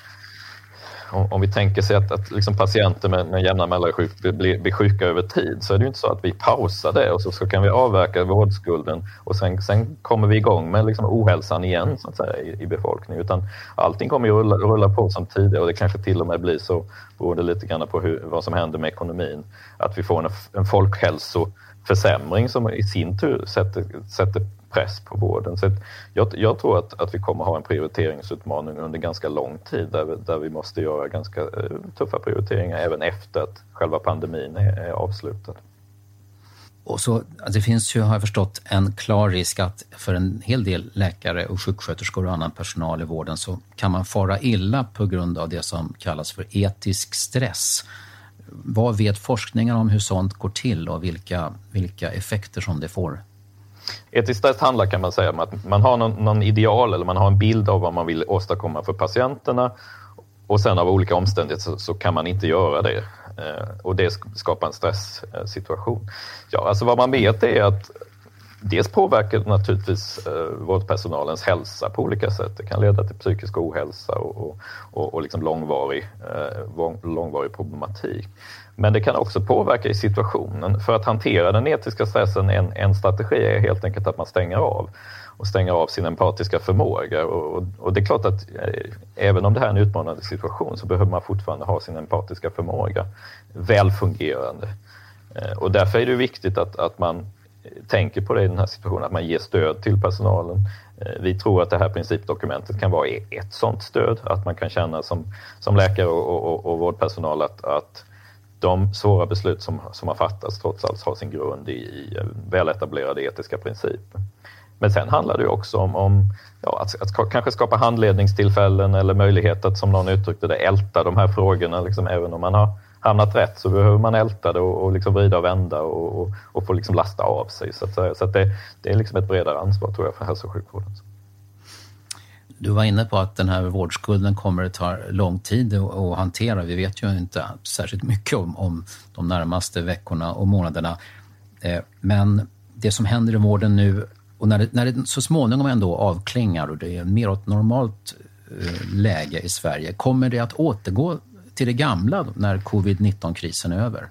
om, om vi tänker sig att, att liksom patienter med, med jämna mellanrum blir, blir sjuka över tid, så är det ju inte så att vi pausar det och så, så kan vi avverka vårdskulden och sen, sen kommer vi igång med liksom ohälsan igen så att säga, i, i befolkningen, utan allting kommer ju rulla, rulla på som tidigare och det kanske till och med blir så, beroende lite grann på hur, vad som händer med ekonomin, att vi får en, en folkhälsoförsämring som i sin tur sätter, sätter press på vården. Så jag, jag tror att, att vi kommer ha en prioriteringsutmaning under ganska lång tid där vi, där vi måste göra ganska uh, tuffa prioriteringar även efter att själva pandemin är, är avslutad. Och så, det finns ju, har jag förstått, en klar risk att för en hel del läkare och sjuksköterskor och annan personal i vården så kan man fara illa på grund av det som kallas för etisk stress. Vad vet forskningen om hur sånt går till och vilka, vilka effekter som det får? Etisk stress handlar, kan man säga, om att man har någon, någon ideal eller man har en bild av vad man vill åstadkomma för patienterna och sen av olika omständigheter så, så kan man inte göra det. Eh, och det skapar en stresssituation. Ja, alltså vad man vet är att dels påverkar det naturligtvis eh, vårdpersonalens hälsa på olika sätt. Det kan leda till psykisk ohälsa och, och, och, och liksom långvarig, eh, långvarig problematik. Men det kan också påverka i situationen. För att hantera den etiska stressen, en, en strategi är helt enkelt att man stänger av. Och stänger av sin empatiska förmåga. Och, och det är klart att eh, även om det här är en utmanande situation så behöver man fortfarande ha sin empatiska förmåga välfungerande. Eh, och därför är det viktigt att, att man tänker på det i den här situationen, att man ger stöd till personalen. Eh, vi tror att det här principdokumentet kan vara ett sådant stöd. Att man kan känna som, som läkare och, och, och vårdpersonal att, att de svåra beslut som, som har fattats trots allt har sin grund i, i väletablerade etiska principer. Men sen handlar det ju också om, om ja, att, att kanske skapa handledningstillfällen eller möjlighet att, som någon uttryckte det, älta de här frågorna. Liksom, även om man har hamnat rätt så behöver man älta det och, och liksom vrida och vända och, och, och få liksom lasta av sig. Så, att, så att det, det är liksom ett bredare ansvar, tror jag, för hälso- och sjukvården. Du var inne på att den här vårdskulden kommer att ta lång tid att hantera. Vi vet ju inte särskilt mycket om, om de närmaste veckorna och månaderna. Men det som händer i vården nu, och när det, när det så småningom ändå avklingar och det är mer åt normalt läge i Sverige, kommer det att återgå till det gamla när covid nitton-krisen är över?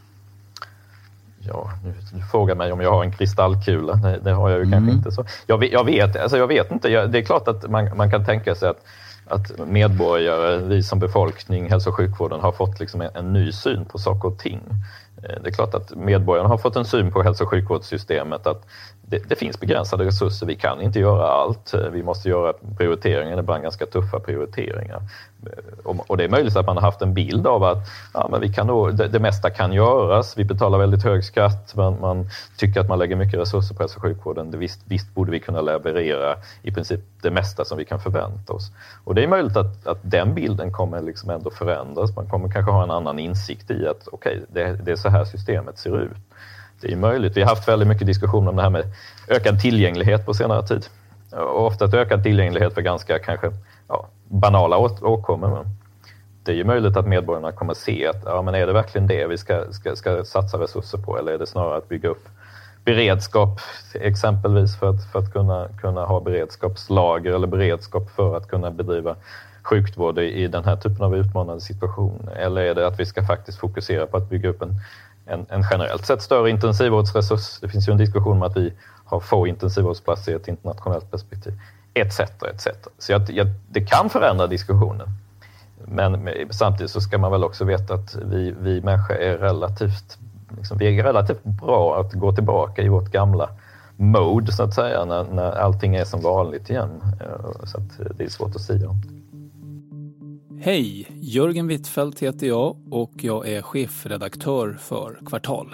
Ja, nu, nu frågar mig om jag har en kristallkula. Det, det har jag ju mm. kanske inte. Så. Jag, jag, vet, alltså jag vet inte. Jag, det är klart att man, man kan tänka sig att, att medborgare, vi som befolkning, hälso- och sjukvården har fått liksom en, en ny syn på saker och ting. Det är klart att medborgarna har fått en syn på hälso- och sjukvårdssystemet att det, det finns begränsade resurser, vi kan inte göra allt. Vi måste göra prioriteringar, ibland ganska tuffa prioriteringar. Och, och det är möjligt att man har haft en bild av att ja, men vi kan då, det, det mesta kan göras, vi betalar väldigt hög skatt, man, man tycker att man lägger mycket resurser på hälso- och sjukvården. Det visst, visst borde vi kunna leverera i princip det mesta som vi kan förvänta oss. Och det är möjligt att, att den bilden kommer liksom ändå förändras. Man kommer kanske ha en annan insikt i att okej, okay, det, det är så här systemet ser ut. Det är möjligt. Vi har haft väldigt mycket diskussion om det här med ökad tillgänglighet på senare tid. Och ofta ett ökad tillgänglighet för ganska kanske ja, banala åkommor. Men det är ju möjligt att medborgarna kommer se att ja, men är det verkligen det vi ska, ska, ska satsa resurser på, eller är det snarare att bygga upp beredskap exempelvis för att, för att kunna, kunna ha beredskapslager eller beredskap för att kunna bedriva sjukvård i, i den här typen av utmanande situation? Eller är det att vi ska faktiskt fokusera på att bygga upp en En, en generellt sett större intensivvårdsresurs? Det finns ju en diskussion om att vi har få intensivvårdsplatser i ett internationellt perspektiv. Etc. etc. Så jag, jag, det kan förändra diskussionen. Men samtidigt så ska man väl också veta att vi, vi människor är relativt, liksom, vi är relativt bra att gå tillbaka i vårt gamla mode så att säga när, när allting är som vanligt igen. Så att det är svårt att säga om. Hej, Jörgen Wittfeldt heter jag och jag är chefredaktör för Kvartal.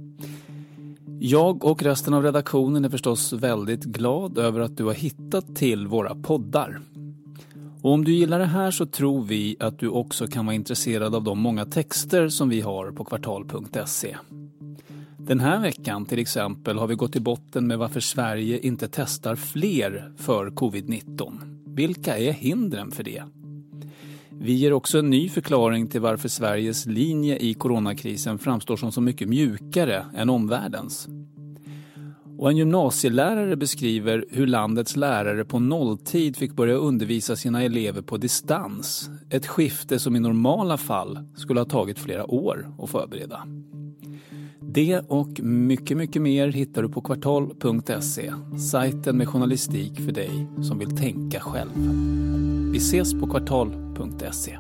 Jag och resten av redaktionen är förstås väldigt glad över att du har hittat till våra poddar. Och om du gillar det här så tror vi att du också kan vara intresserad av de många texter som vi har på kvartal punkt se. Den här veckan till exempel har vi gått till botten med varför Sverige inte testar fler för covid nitton. Vilka är hindren för det? Vi ger också en ny förklaring till varför Sveriges linje i coronakrisen framstår som så mycket mjukare än omvärldens. Och en gymnasielärare beskriver hur landets lärare på nolltid fick börja undervisa sina elever på distans. Ett skifte som i normala fall skulle ha tagit flera år att förbereda. Det och mycket, mycket mer hittar du på kvartal punkt se, sajten med journalistik för dig som vill tänka själv. Vi ses på kvartal punkt se.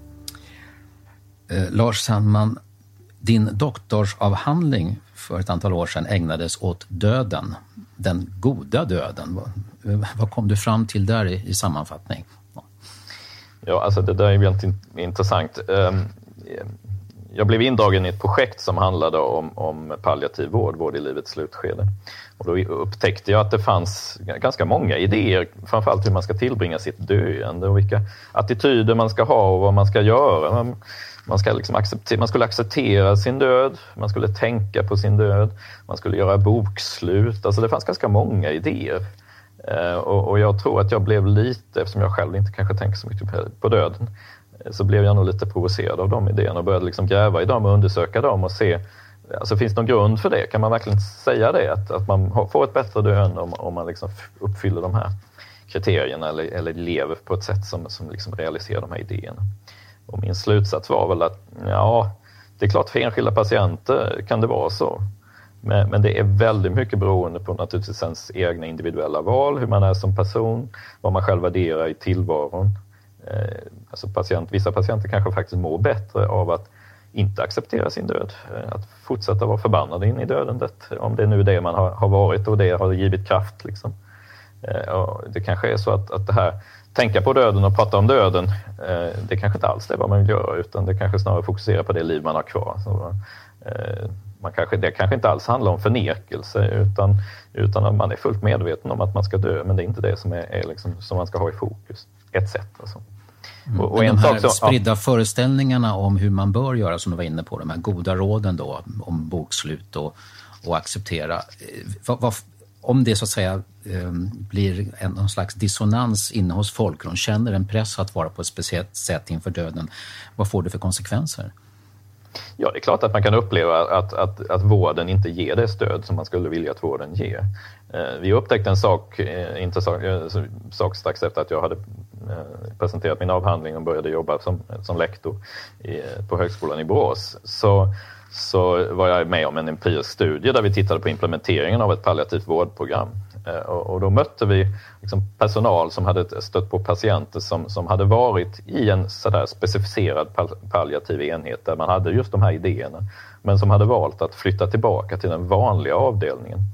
Eh, Lars Sandman, din doktorsavhandling för ett antal år sedan ägnades åt döden, den goda döden. Vad, vad kom du fram till där i, i sammanfattning? Ja. ja, alltså det där är väldigt intressant. Jag blev indragen i ett projekt som handlade om, om palliativ vård, vård i livets slutskede. Och då upptäckte jag att det fanns ganska många idéer, framförallt hur man ska tillbringa sitt döende och vilka attityder man ska ha och vad man ska göra. Man, man, ska liksom acceptera, man skulle acceptera sin död, man skulle tänka på sin död, man skulle göra bokslut. Alltså det fanns ganska många idéer. Och, och jag tror att jag blev lite, eftersom jag själv inte kanske tänker så mycket på döden, så blev jag nog lite provocerad av de idéerna och började liksom gräva i dem och undersöka dem och se, alltså finns det någon grund för det? Kan man verkligen säga det? Att, att man får ett bättre döende om, om man liksom uppfyller de här kriterierna eller, eller lever på ett sätt som, som liksom realiserar de här idéerna. Och min slutsats var väl att ja, det är klart för enskilda patienter kan det vara så. Men, men det är väldigt mycket beroende på naturligtvis ens egna individuella val, hur man är som person, vad man själv värderar i tillvaron. Eh, alltså patient, vissa patienter kanske faktiskt mår bättre av att inte acceptera sin död. Att fortsätta vara förbannad in i dödendet. Om det är nu det man har, har varit och det har givit kraft. Liksom. Eh, och det kanske är så att, att det här, tänka på döden och prata om döden, eh, det kanske inte alls är vad man vill göra. Utan det kanske snarare fokuserar på det liv man har kvar. Så, eh, man kanske, det kanske inte alls handlar om förnekelse utan, utan att man är fullt medveten om att man ska dö. Men det är inte det som, är, är liksom, som man ska ha i fokus. Ett sätt alltså. Mm. Och, och en de här så, spridda ja. föreställningarna om hur man bör göra, som du var inne på, de här goda råden då, om bokslut och, och acceptera. Vad, vad, om det så att säga blir en, någon slags dissonans inne hos folk, de känner en press att vara på ett speciellt sätt inför döden, vad får det för konsekvenser? Ja, det är klart att man kan uppleva att, att, att vården inte ger det stöd som man skulle vilja att vården ger. Vi upptäckte en sak, inte sak, sak strax efter att jag hade presenterat min avhandling och började jobba som, som lektor i, på högskolan i Borås. Så, så var jag med om en empirisk studie där vi tittade på implementeringen av ett palliativt vårdprogram. Och, och då mötte vi liksom personal som hade stött på patienter som, som hade varit i en sådär specificerad palliativ enhet där man hade just de här idéerna, men som hade valt att flytta tillbaka till den vanliga avdelningen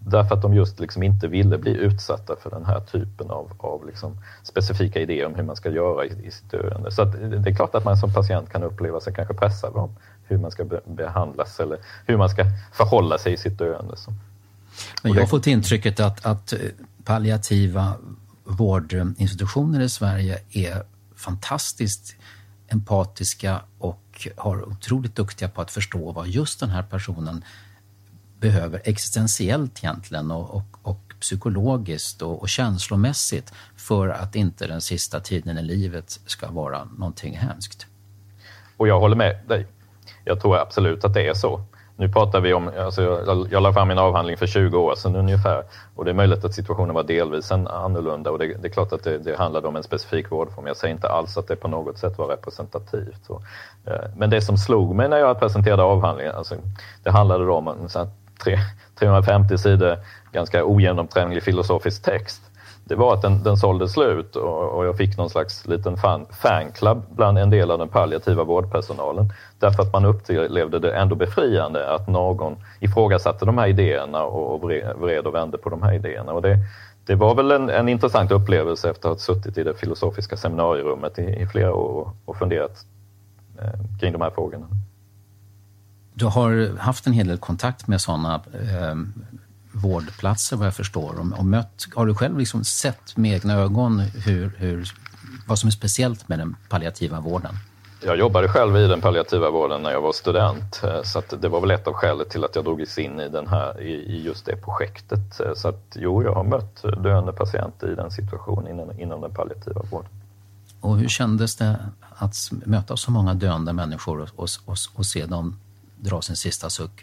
Därför att de just liksom inte ville bli utsatta för den här typen av, av liksom specifika idéer om hur man ska göra i, i sitt döende. Så att det är klart att man som patient kan uppleva sig kanske pressad om hur man ska be, behandlas eller hur man ska förhålla sig i sitt döende. Så. Men jag har fått intrycket att, att palliativa vårdinstitutioner i Sverige är fantastiskt empatiska och har otroligt duktiga på att förstå vad just den här personen behöver existentiellt egentligen och, och, och psykologiskt och, och känslomässigt för att inte den sista tiden i livet ska vara någonting hemskt. Och jag håller med dig. Jag tror absolut att det är så. Nu pratar vi om, alltså jag, jag la fram min avhandling för tjugo år sedan ungefär och det är möjligt att situationen var delvis en annorlunda och det, det är klart att det, det handlade om en specifik vårdform. Jag säger inte alls att det på något sätt var representativt. Så, eh, men det som slog mig när jag presenterade avhandlingen, alltså, det handlade då om en sån här tre, trehundrafemtio sidor ganska ogenomtränglig filosofisk text. Det var att den, den sålde slut och, och jag fick någon slags liten fan, fanclub bland en del av den palliativa vårdpersonalen. Därför att man upplevde det ändå befriande att någon ifrågasatte de här idéerna och vred och vände på de här idéerna. Och det, det var väl en, en intressant upplevelse efter att ha suttit i det filosofiska seminarierummet i, i flera år och funderat eh, kring de här frågorna. Du har haft en hel del kontakt med sådana eh, vårdplatser vad jag förstår och, och mött, har du själv liksom sett med egna ögon hur, hur, vad som är speciellt med den palliativa vården? Jag jobbade själv i den palliativa vården när jag var student så att det var väl ett av skälet till att jag drogs in i, den här, i, i just det projektet. Så att jo, jag har mött döende patienter i den situationen inom, inom den palliativa vården. Och hur kändes det att möta så många döende människor och, och, och, och se dem dra sin sista suck?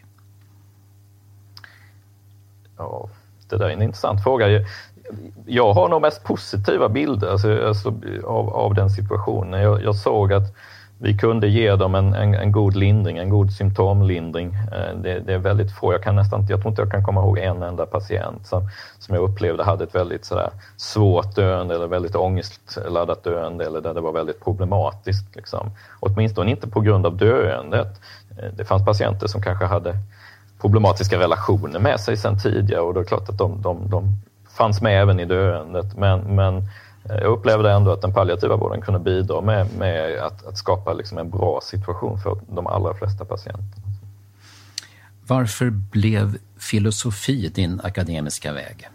Ja, det där är en intressant fråga. Jag, jag har nog mest positiva bilder alltså, alltså, av, av den situationen. Jag, jag såg att vi kunde ge dem en, en, en god lindring, en god symptomlindring. Det, det är väldigt få, jag kan nästan jag tror inte jag kan komma ihåg en enda patient som, som jag upplevde hade ett väldigt sådär, svårt döende eller väldigt ångestladdat döende eller där det var väldigt problematiskt. Liksom. Åtminstone inte på grund av döendet. Det fanns patienter som kanske hade problematiska relationer med sig sedan tidigare och då är det klart att de, de, de fanns med även i döendet. Men, men jag upplevde ändå att den palliativa vården kunde bidra med, med att, att skapa liksom en bra situation för de allra flesta patienter. Varför blev filosofi din akademiska väg?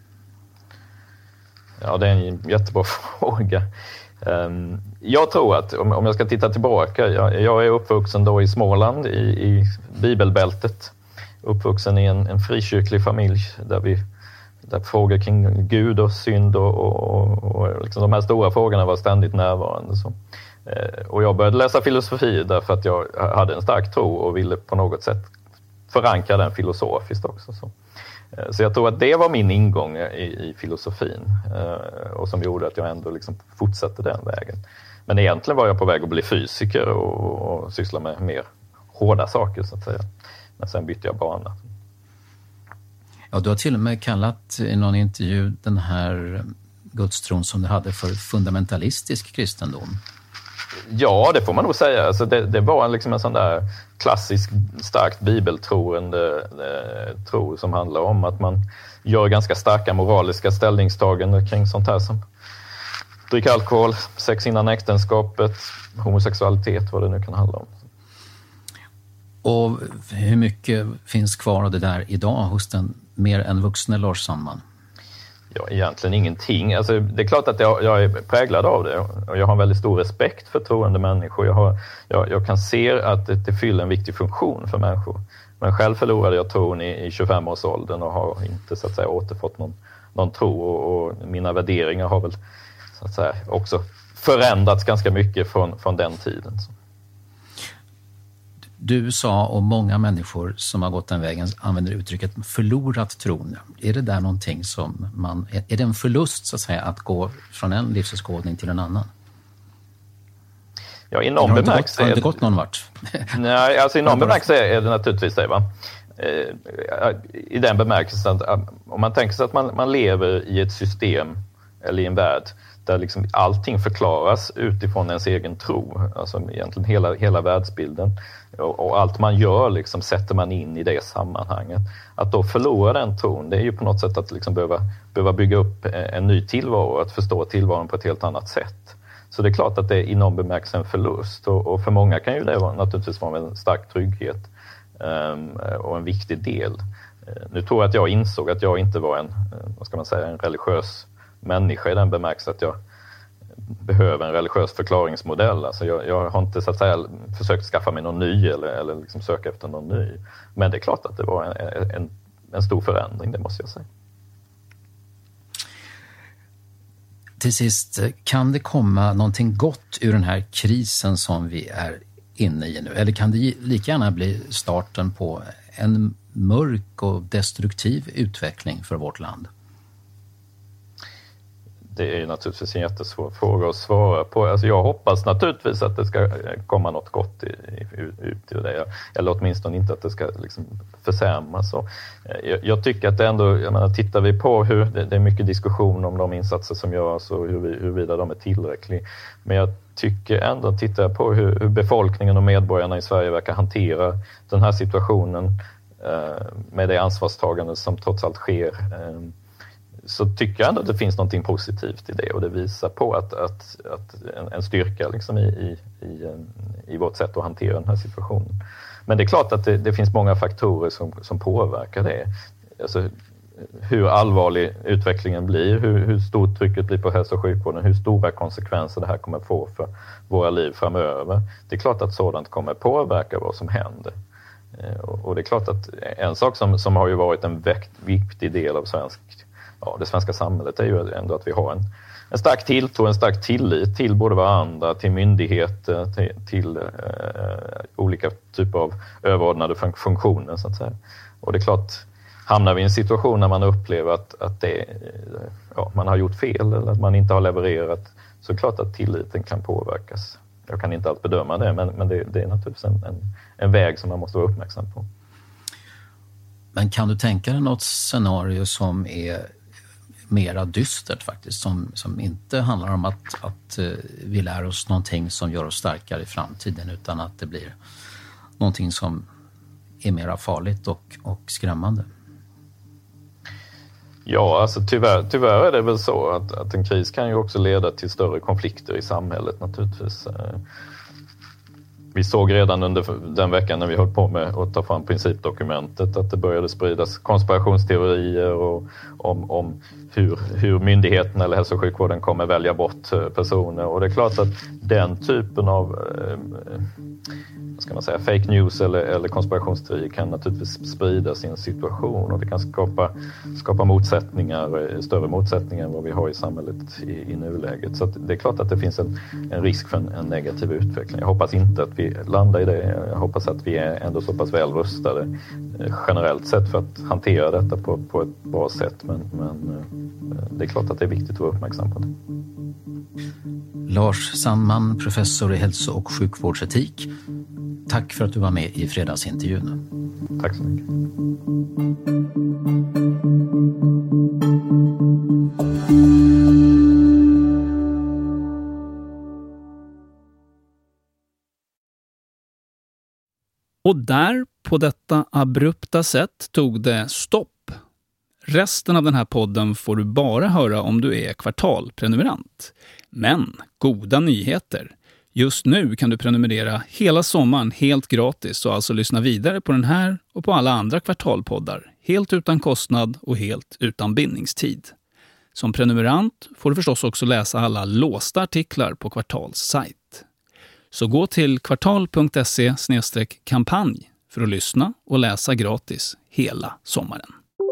Ja, det är en jättebra fråga. Jag tror att, om jag ska titta tillbaka, jag är uppvuxen då i Småland, i, i bibelbältet. Uppvuxen i en, en frikyrklig familj där vi där frågor kring Gud och synd och, och, och liksom de här stora frågorna var ständigt närvarande. Så. Och jag började läsa filosofi därför att jag hade en stark tro och ville på något sätt förankra den filosofiskt också. Så. Så jag tror att det var min ingång i, i filosofin och som gjorde att jag ändå liksom fortsatte den vägen. Men egentligen var jag på väg att bli fysiker och, och syssla med mer hårda saker så att säga. Men sen bytte jag bana. Ja, du har till och med kallat i någon intervju den här gudstron som du hade för fundamentalistisk kristendom. Ja, det får man nog säga. Alltså det, det var liksom en sån där klassisk, starkt bibeltroende eh, tro som handlar om att man gör ganska starka moraliska ställningstaganden kring sånt här som drick alkohol, sex innan äktenskapet, homosexualitet, vad det nu kan handla om. Och hur mycket finns kvar av det där idag hos den mer än vuxna Lars Sandman? Ja, egentligen ingenting. Alltså, det är klart att jag, jag är präglad av det och jag har en väldigt stor respekt för troende människor. Jag, har, jag, jag kan se att det, det fyller en viktig funktion för människor. Men själv förlorade jag tron i, i tjugofem-årsåldern och har inte så att säga återfått någon, någon tro och, och mina värderingar har väl så att säga också förändrats ganska mycket från, från den tiden. Så. Du sa och många människor som har gått den vägen använder uttrycket förlorat tron. Är det där någonting som man... Är det en förlust så att säga att gå från en livsåskådning till en annan? Ja, i någon bemärkelse... Har det inte gått någon vart? Nej, alltså i någon bemärkelse är det naturligtvis det, va? I den bemärkelsen att om man tänker sig att man, man lever i ett system eller i en värld där liksom allting förklaras utifrån ens egen tro. Alltså egentligen hela, hela världsbilden. Och, och allt man gör liksom sätter man in i det sammanhanget. Att då förlora den tron, det är ju på något sätt att liksom behöva, behöva bygga upp en ny tillvaro, att förstå tillvaron på ett helt annat sätt. Så det är klart att det är i någon bemärkelse en förlust. Och, och för många kan ju det vara, naturligtvis vara en stark trygghet um, och en viktig del. Uh, nu tror jag att jag insåg att jag inte var en, uh, vad ska man säga, en religiös människa i den bemärkelse att jag behöver en religiös förklaringsmodell. Alltså jag, jag har inte så att säga försökt skaffa mig någon ny eller, eller liksom söka efter någon ny. Men det är klart att det var en, en, en stor förändring, det måste jag säga. Till sist, kan det komma någonting gott ur den här krisen som vi är inne i nu? Eller kan det lika gärna bli starten på en mörk och destruktiv utveckling för vårt land? Det är naturligtvis en jättesvår fråga att svara på. Alltså jag hoppas naturligtvis att det ska komma något gott i, i, ut ur det. Eller åtminstone inte att det ska liksom försämras. Jag, jag tycker att det ändå, jag menar, tittar vi på hur, det, det är mycket diskussion om de insatser som görs och hur vi, huruvida de är tillräckliga. Men jag tycker ändå, tittar jag på hur, hur befolkningen och medborgarna i Sverige verkar hantera den här situationen eh, med det ansvarstagande som trots allt sker, eh, så tycker jag ändå att det finns något positivt i det, och det visar på att, att, att en, en styrka liksom i, i, i, i vårt sätt att hantera den här situationen. Men det är klart att det, det finns många faktorer som, som påverkar det. Alltså, hur allvarlig utvecklingen blir, hur, hur stort trycket blir på hälso- och sjukvården, hur stora konsekvenser det här kommer få för våra liv framöver. Det är klart att sådant kommer påverka vad som händer. Och, och det är klart att en sak som, som har ju varit en väkt, viktig del av svensk Ja, det svenska samhället är ju ändå att vi har en, en stark tilltro, en stark tillit till både varandra, till myndigheter, till, till eh, olika typer av överordnade fun- funktioner så att säga. Och det är klart, hamnar vi i en situation när man upplever att, att det, ja, man har gjort fel eller att man inte har levererat, så är det klart att tilliten kan påverkas. Jag kan inte alls bedöma det, men, men det, det är naturligtvis en, en, en väg som man måste vara uppmärksam på. Men kan du tänka dig något scenario som är mera dystert faktiskt, som, som inte handlar om att, att uh, vi lär oss någonting som gör oss starkare i framtiden, utan att det blir någonting som är mera farligt och, och skrämmande? Ja, alltså tyvärr, tyvärr är det väl så att, att en kris kan ju också leda till större konflikter i samhället naturligtvis. Vi såg redan under den veckan när vi höll på med att ta fram principdokumentet att det började spridas konspirationsteorier och, om, om hur, hur myndigheten eller hälso- och sjukvården kommer välja bort personer. Och det är klart att den typen av eh, vad ska man säga, fake news eller, eller konspirationsteorier kan naturligtvis spridas i en situation, och det kan skapa, skapa motsättningar, större motsättningar än vad vi har i samhället i, i nuläget. Så att det är klart att det finns en, en risk för en, en negativ utveckling. Jag hoppas inte att vi landar i det. Jag hoppas att vi är ändå så pass väl rustade generellt sett för att hantera detta på, på ett bra sätt. Men, men det är klart att det är viktigt att vara uppmärksam på det. Lars Sandman, professor i hälso- och sjukvårdsetik. Tack för att du var med i fredagsintervjun. Tack så mycket. Och där, på detta abrupta sätt, tog det stopp. Resten av den här podden får du bara höra om du är kvartalprenumerant. Men goda nyheter! Just nu kan du prenumerera hela sommaren helt gratis och alltså lyssna vidare på den här och på alla andra kvartalpoddar. Helt utan kostnad och helt utan bindningstid. Som prenumerant får du förstås också läsa alla låsta artiklar på Kvartals sajt. Så gå till kvartal punkt se slash kampanj för att lyssna och läsa gratis hela sommaren.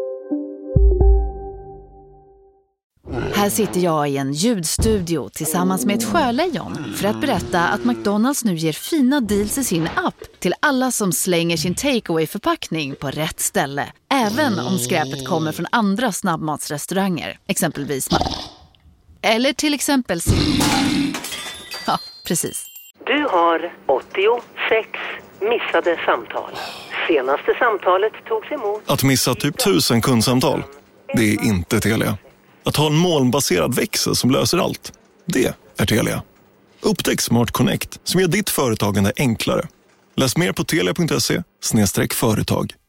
Här sitter jag i en ljudstudio tillsammans med ett sjölejon för att berätta att McDonald's nu ger fina deals i sin app till alla som slänger sin takeaway-förpackning på rätt ställe. Även om skräpet kommer från andra snabbmatsrestauranger, exempelvis. Eller till exempel... Ja, precis. Du har åttiosex missade samtal. Senaste samtalet togs emot... Att missa typ tusen kundsamtal, det är inte Telia. Att ha en molnbaserad växel som löser allt, Det är Telia. Upptäck Smart Connect som gör ditt företagande enklare. Läs mer på telia punkt se slash företag.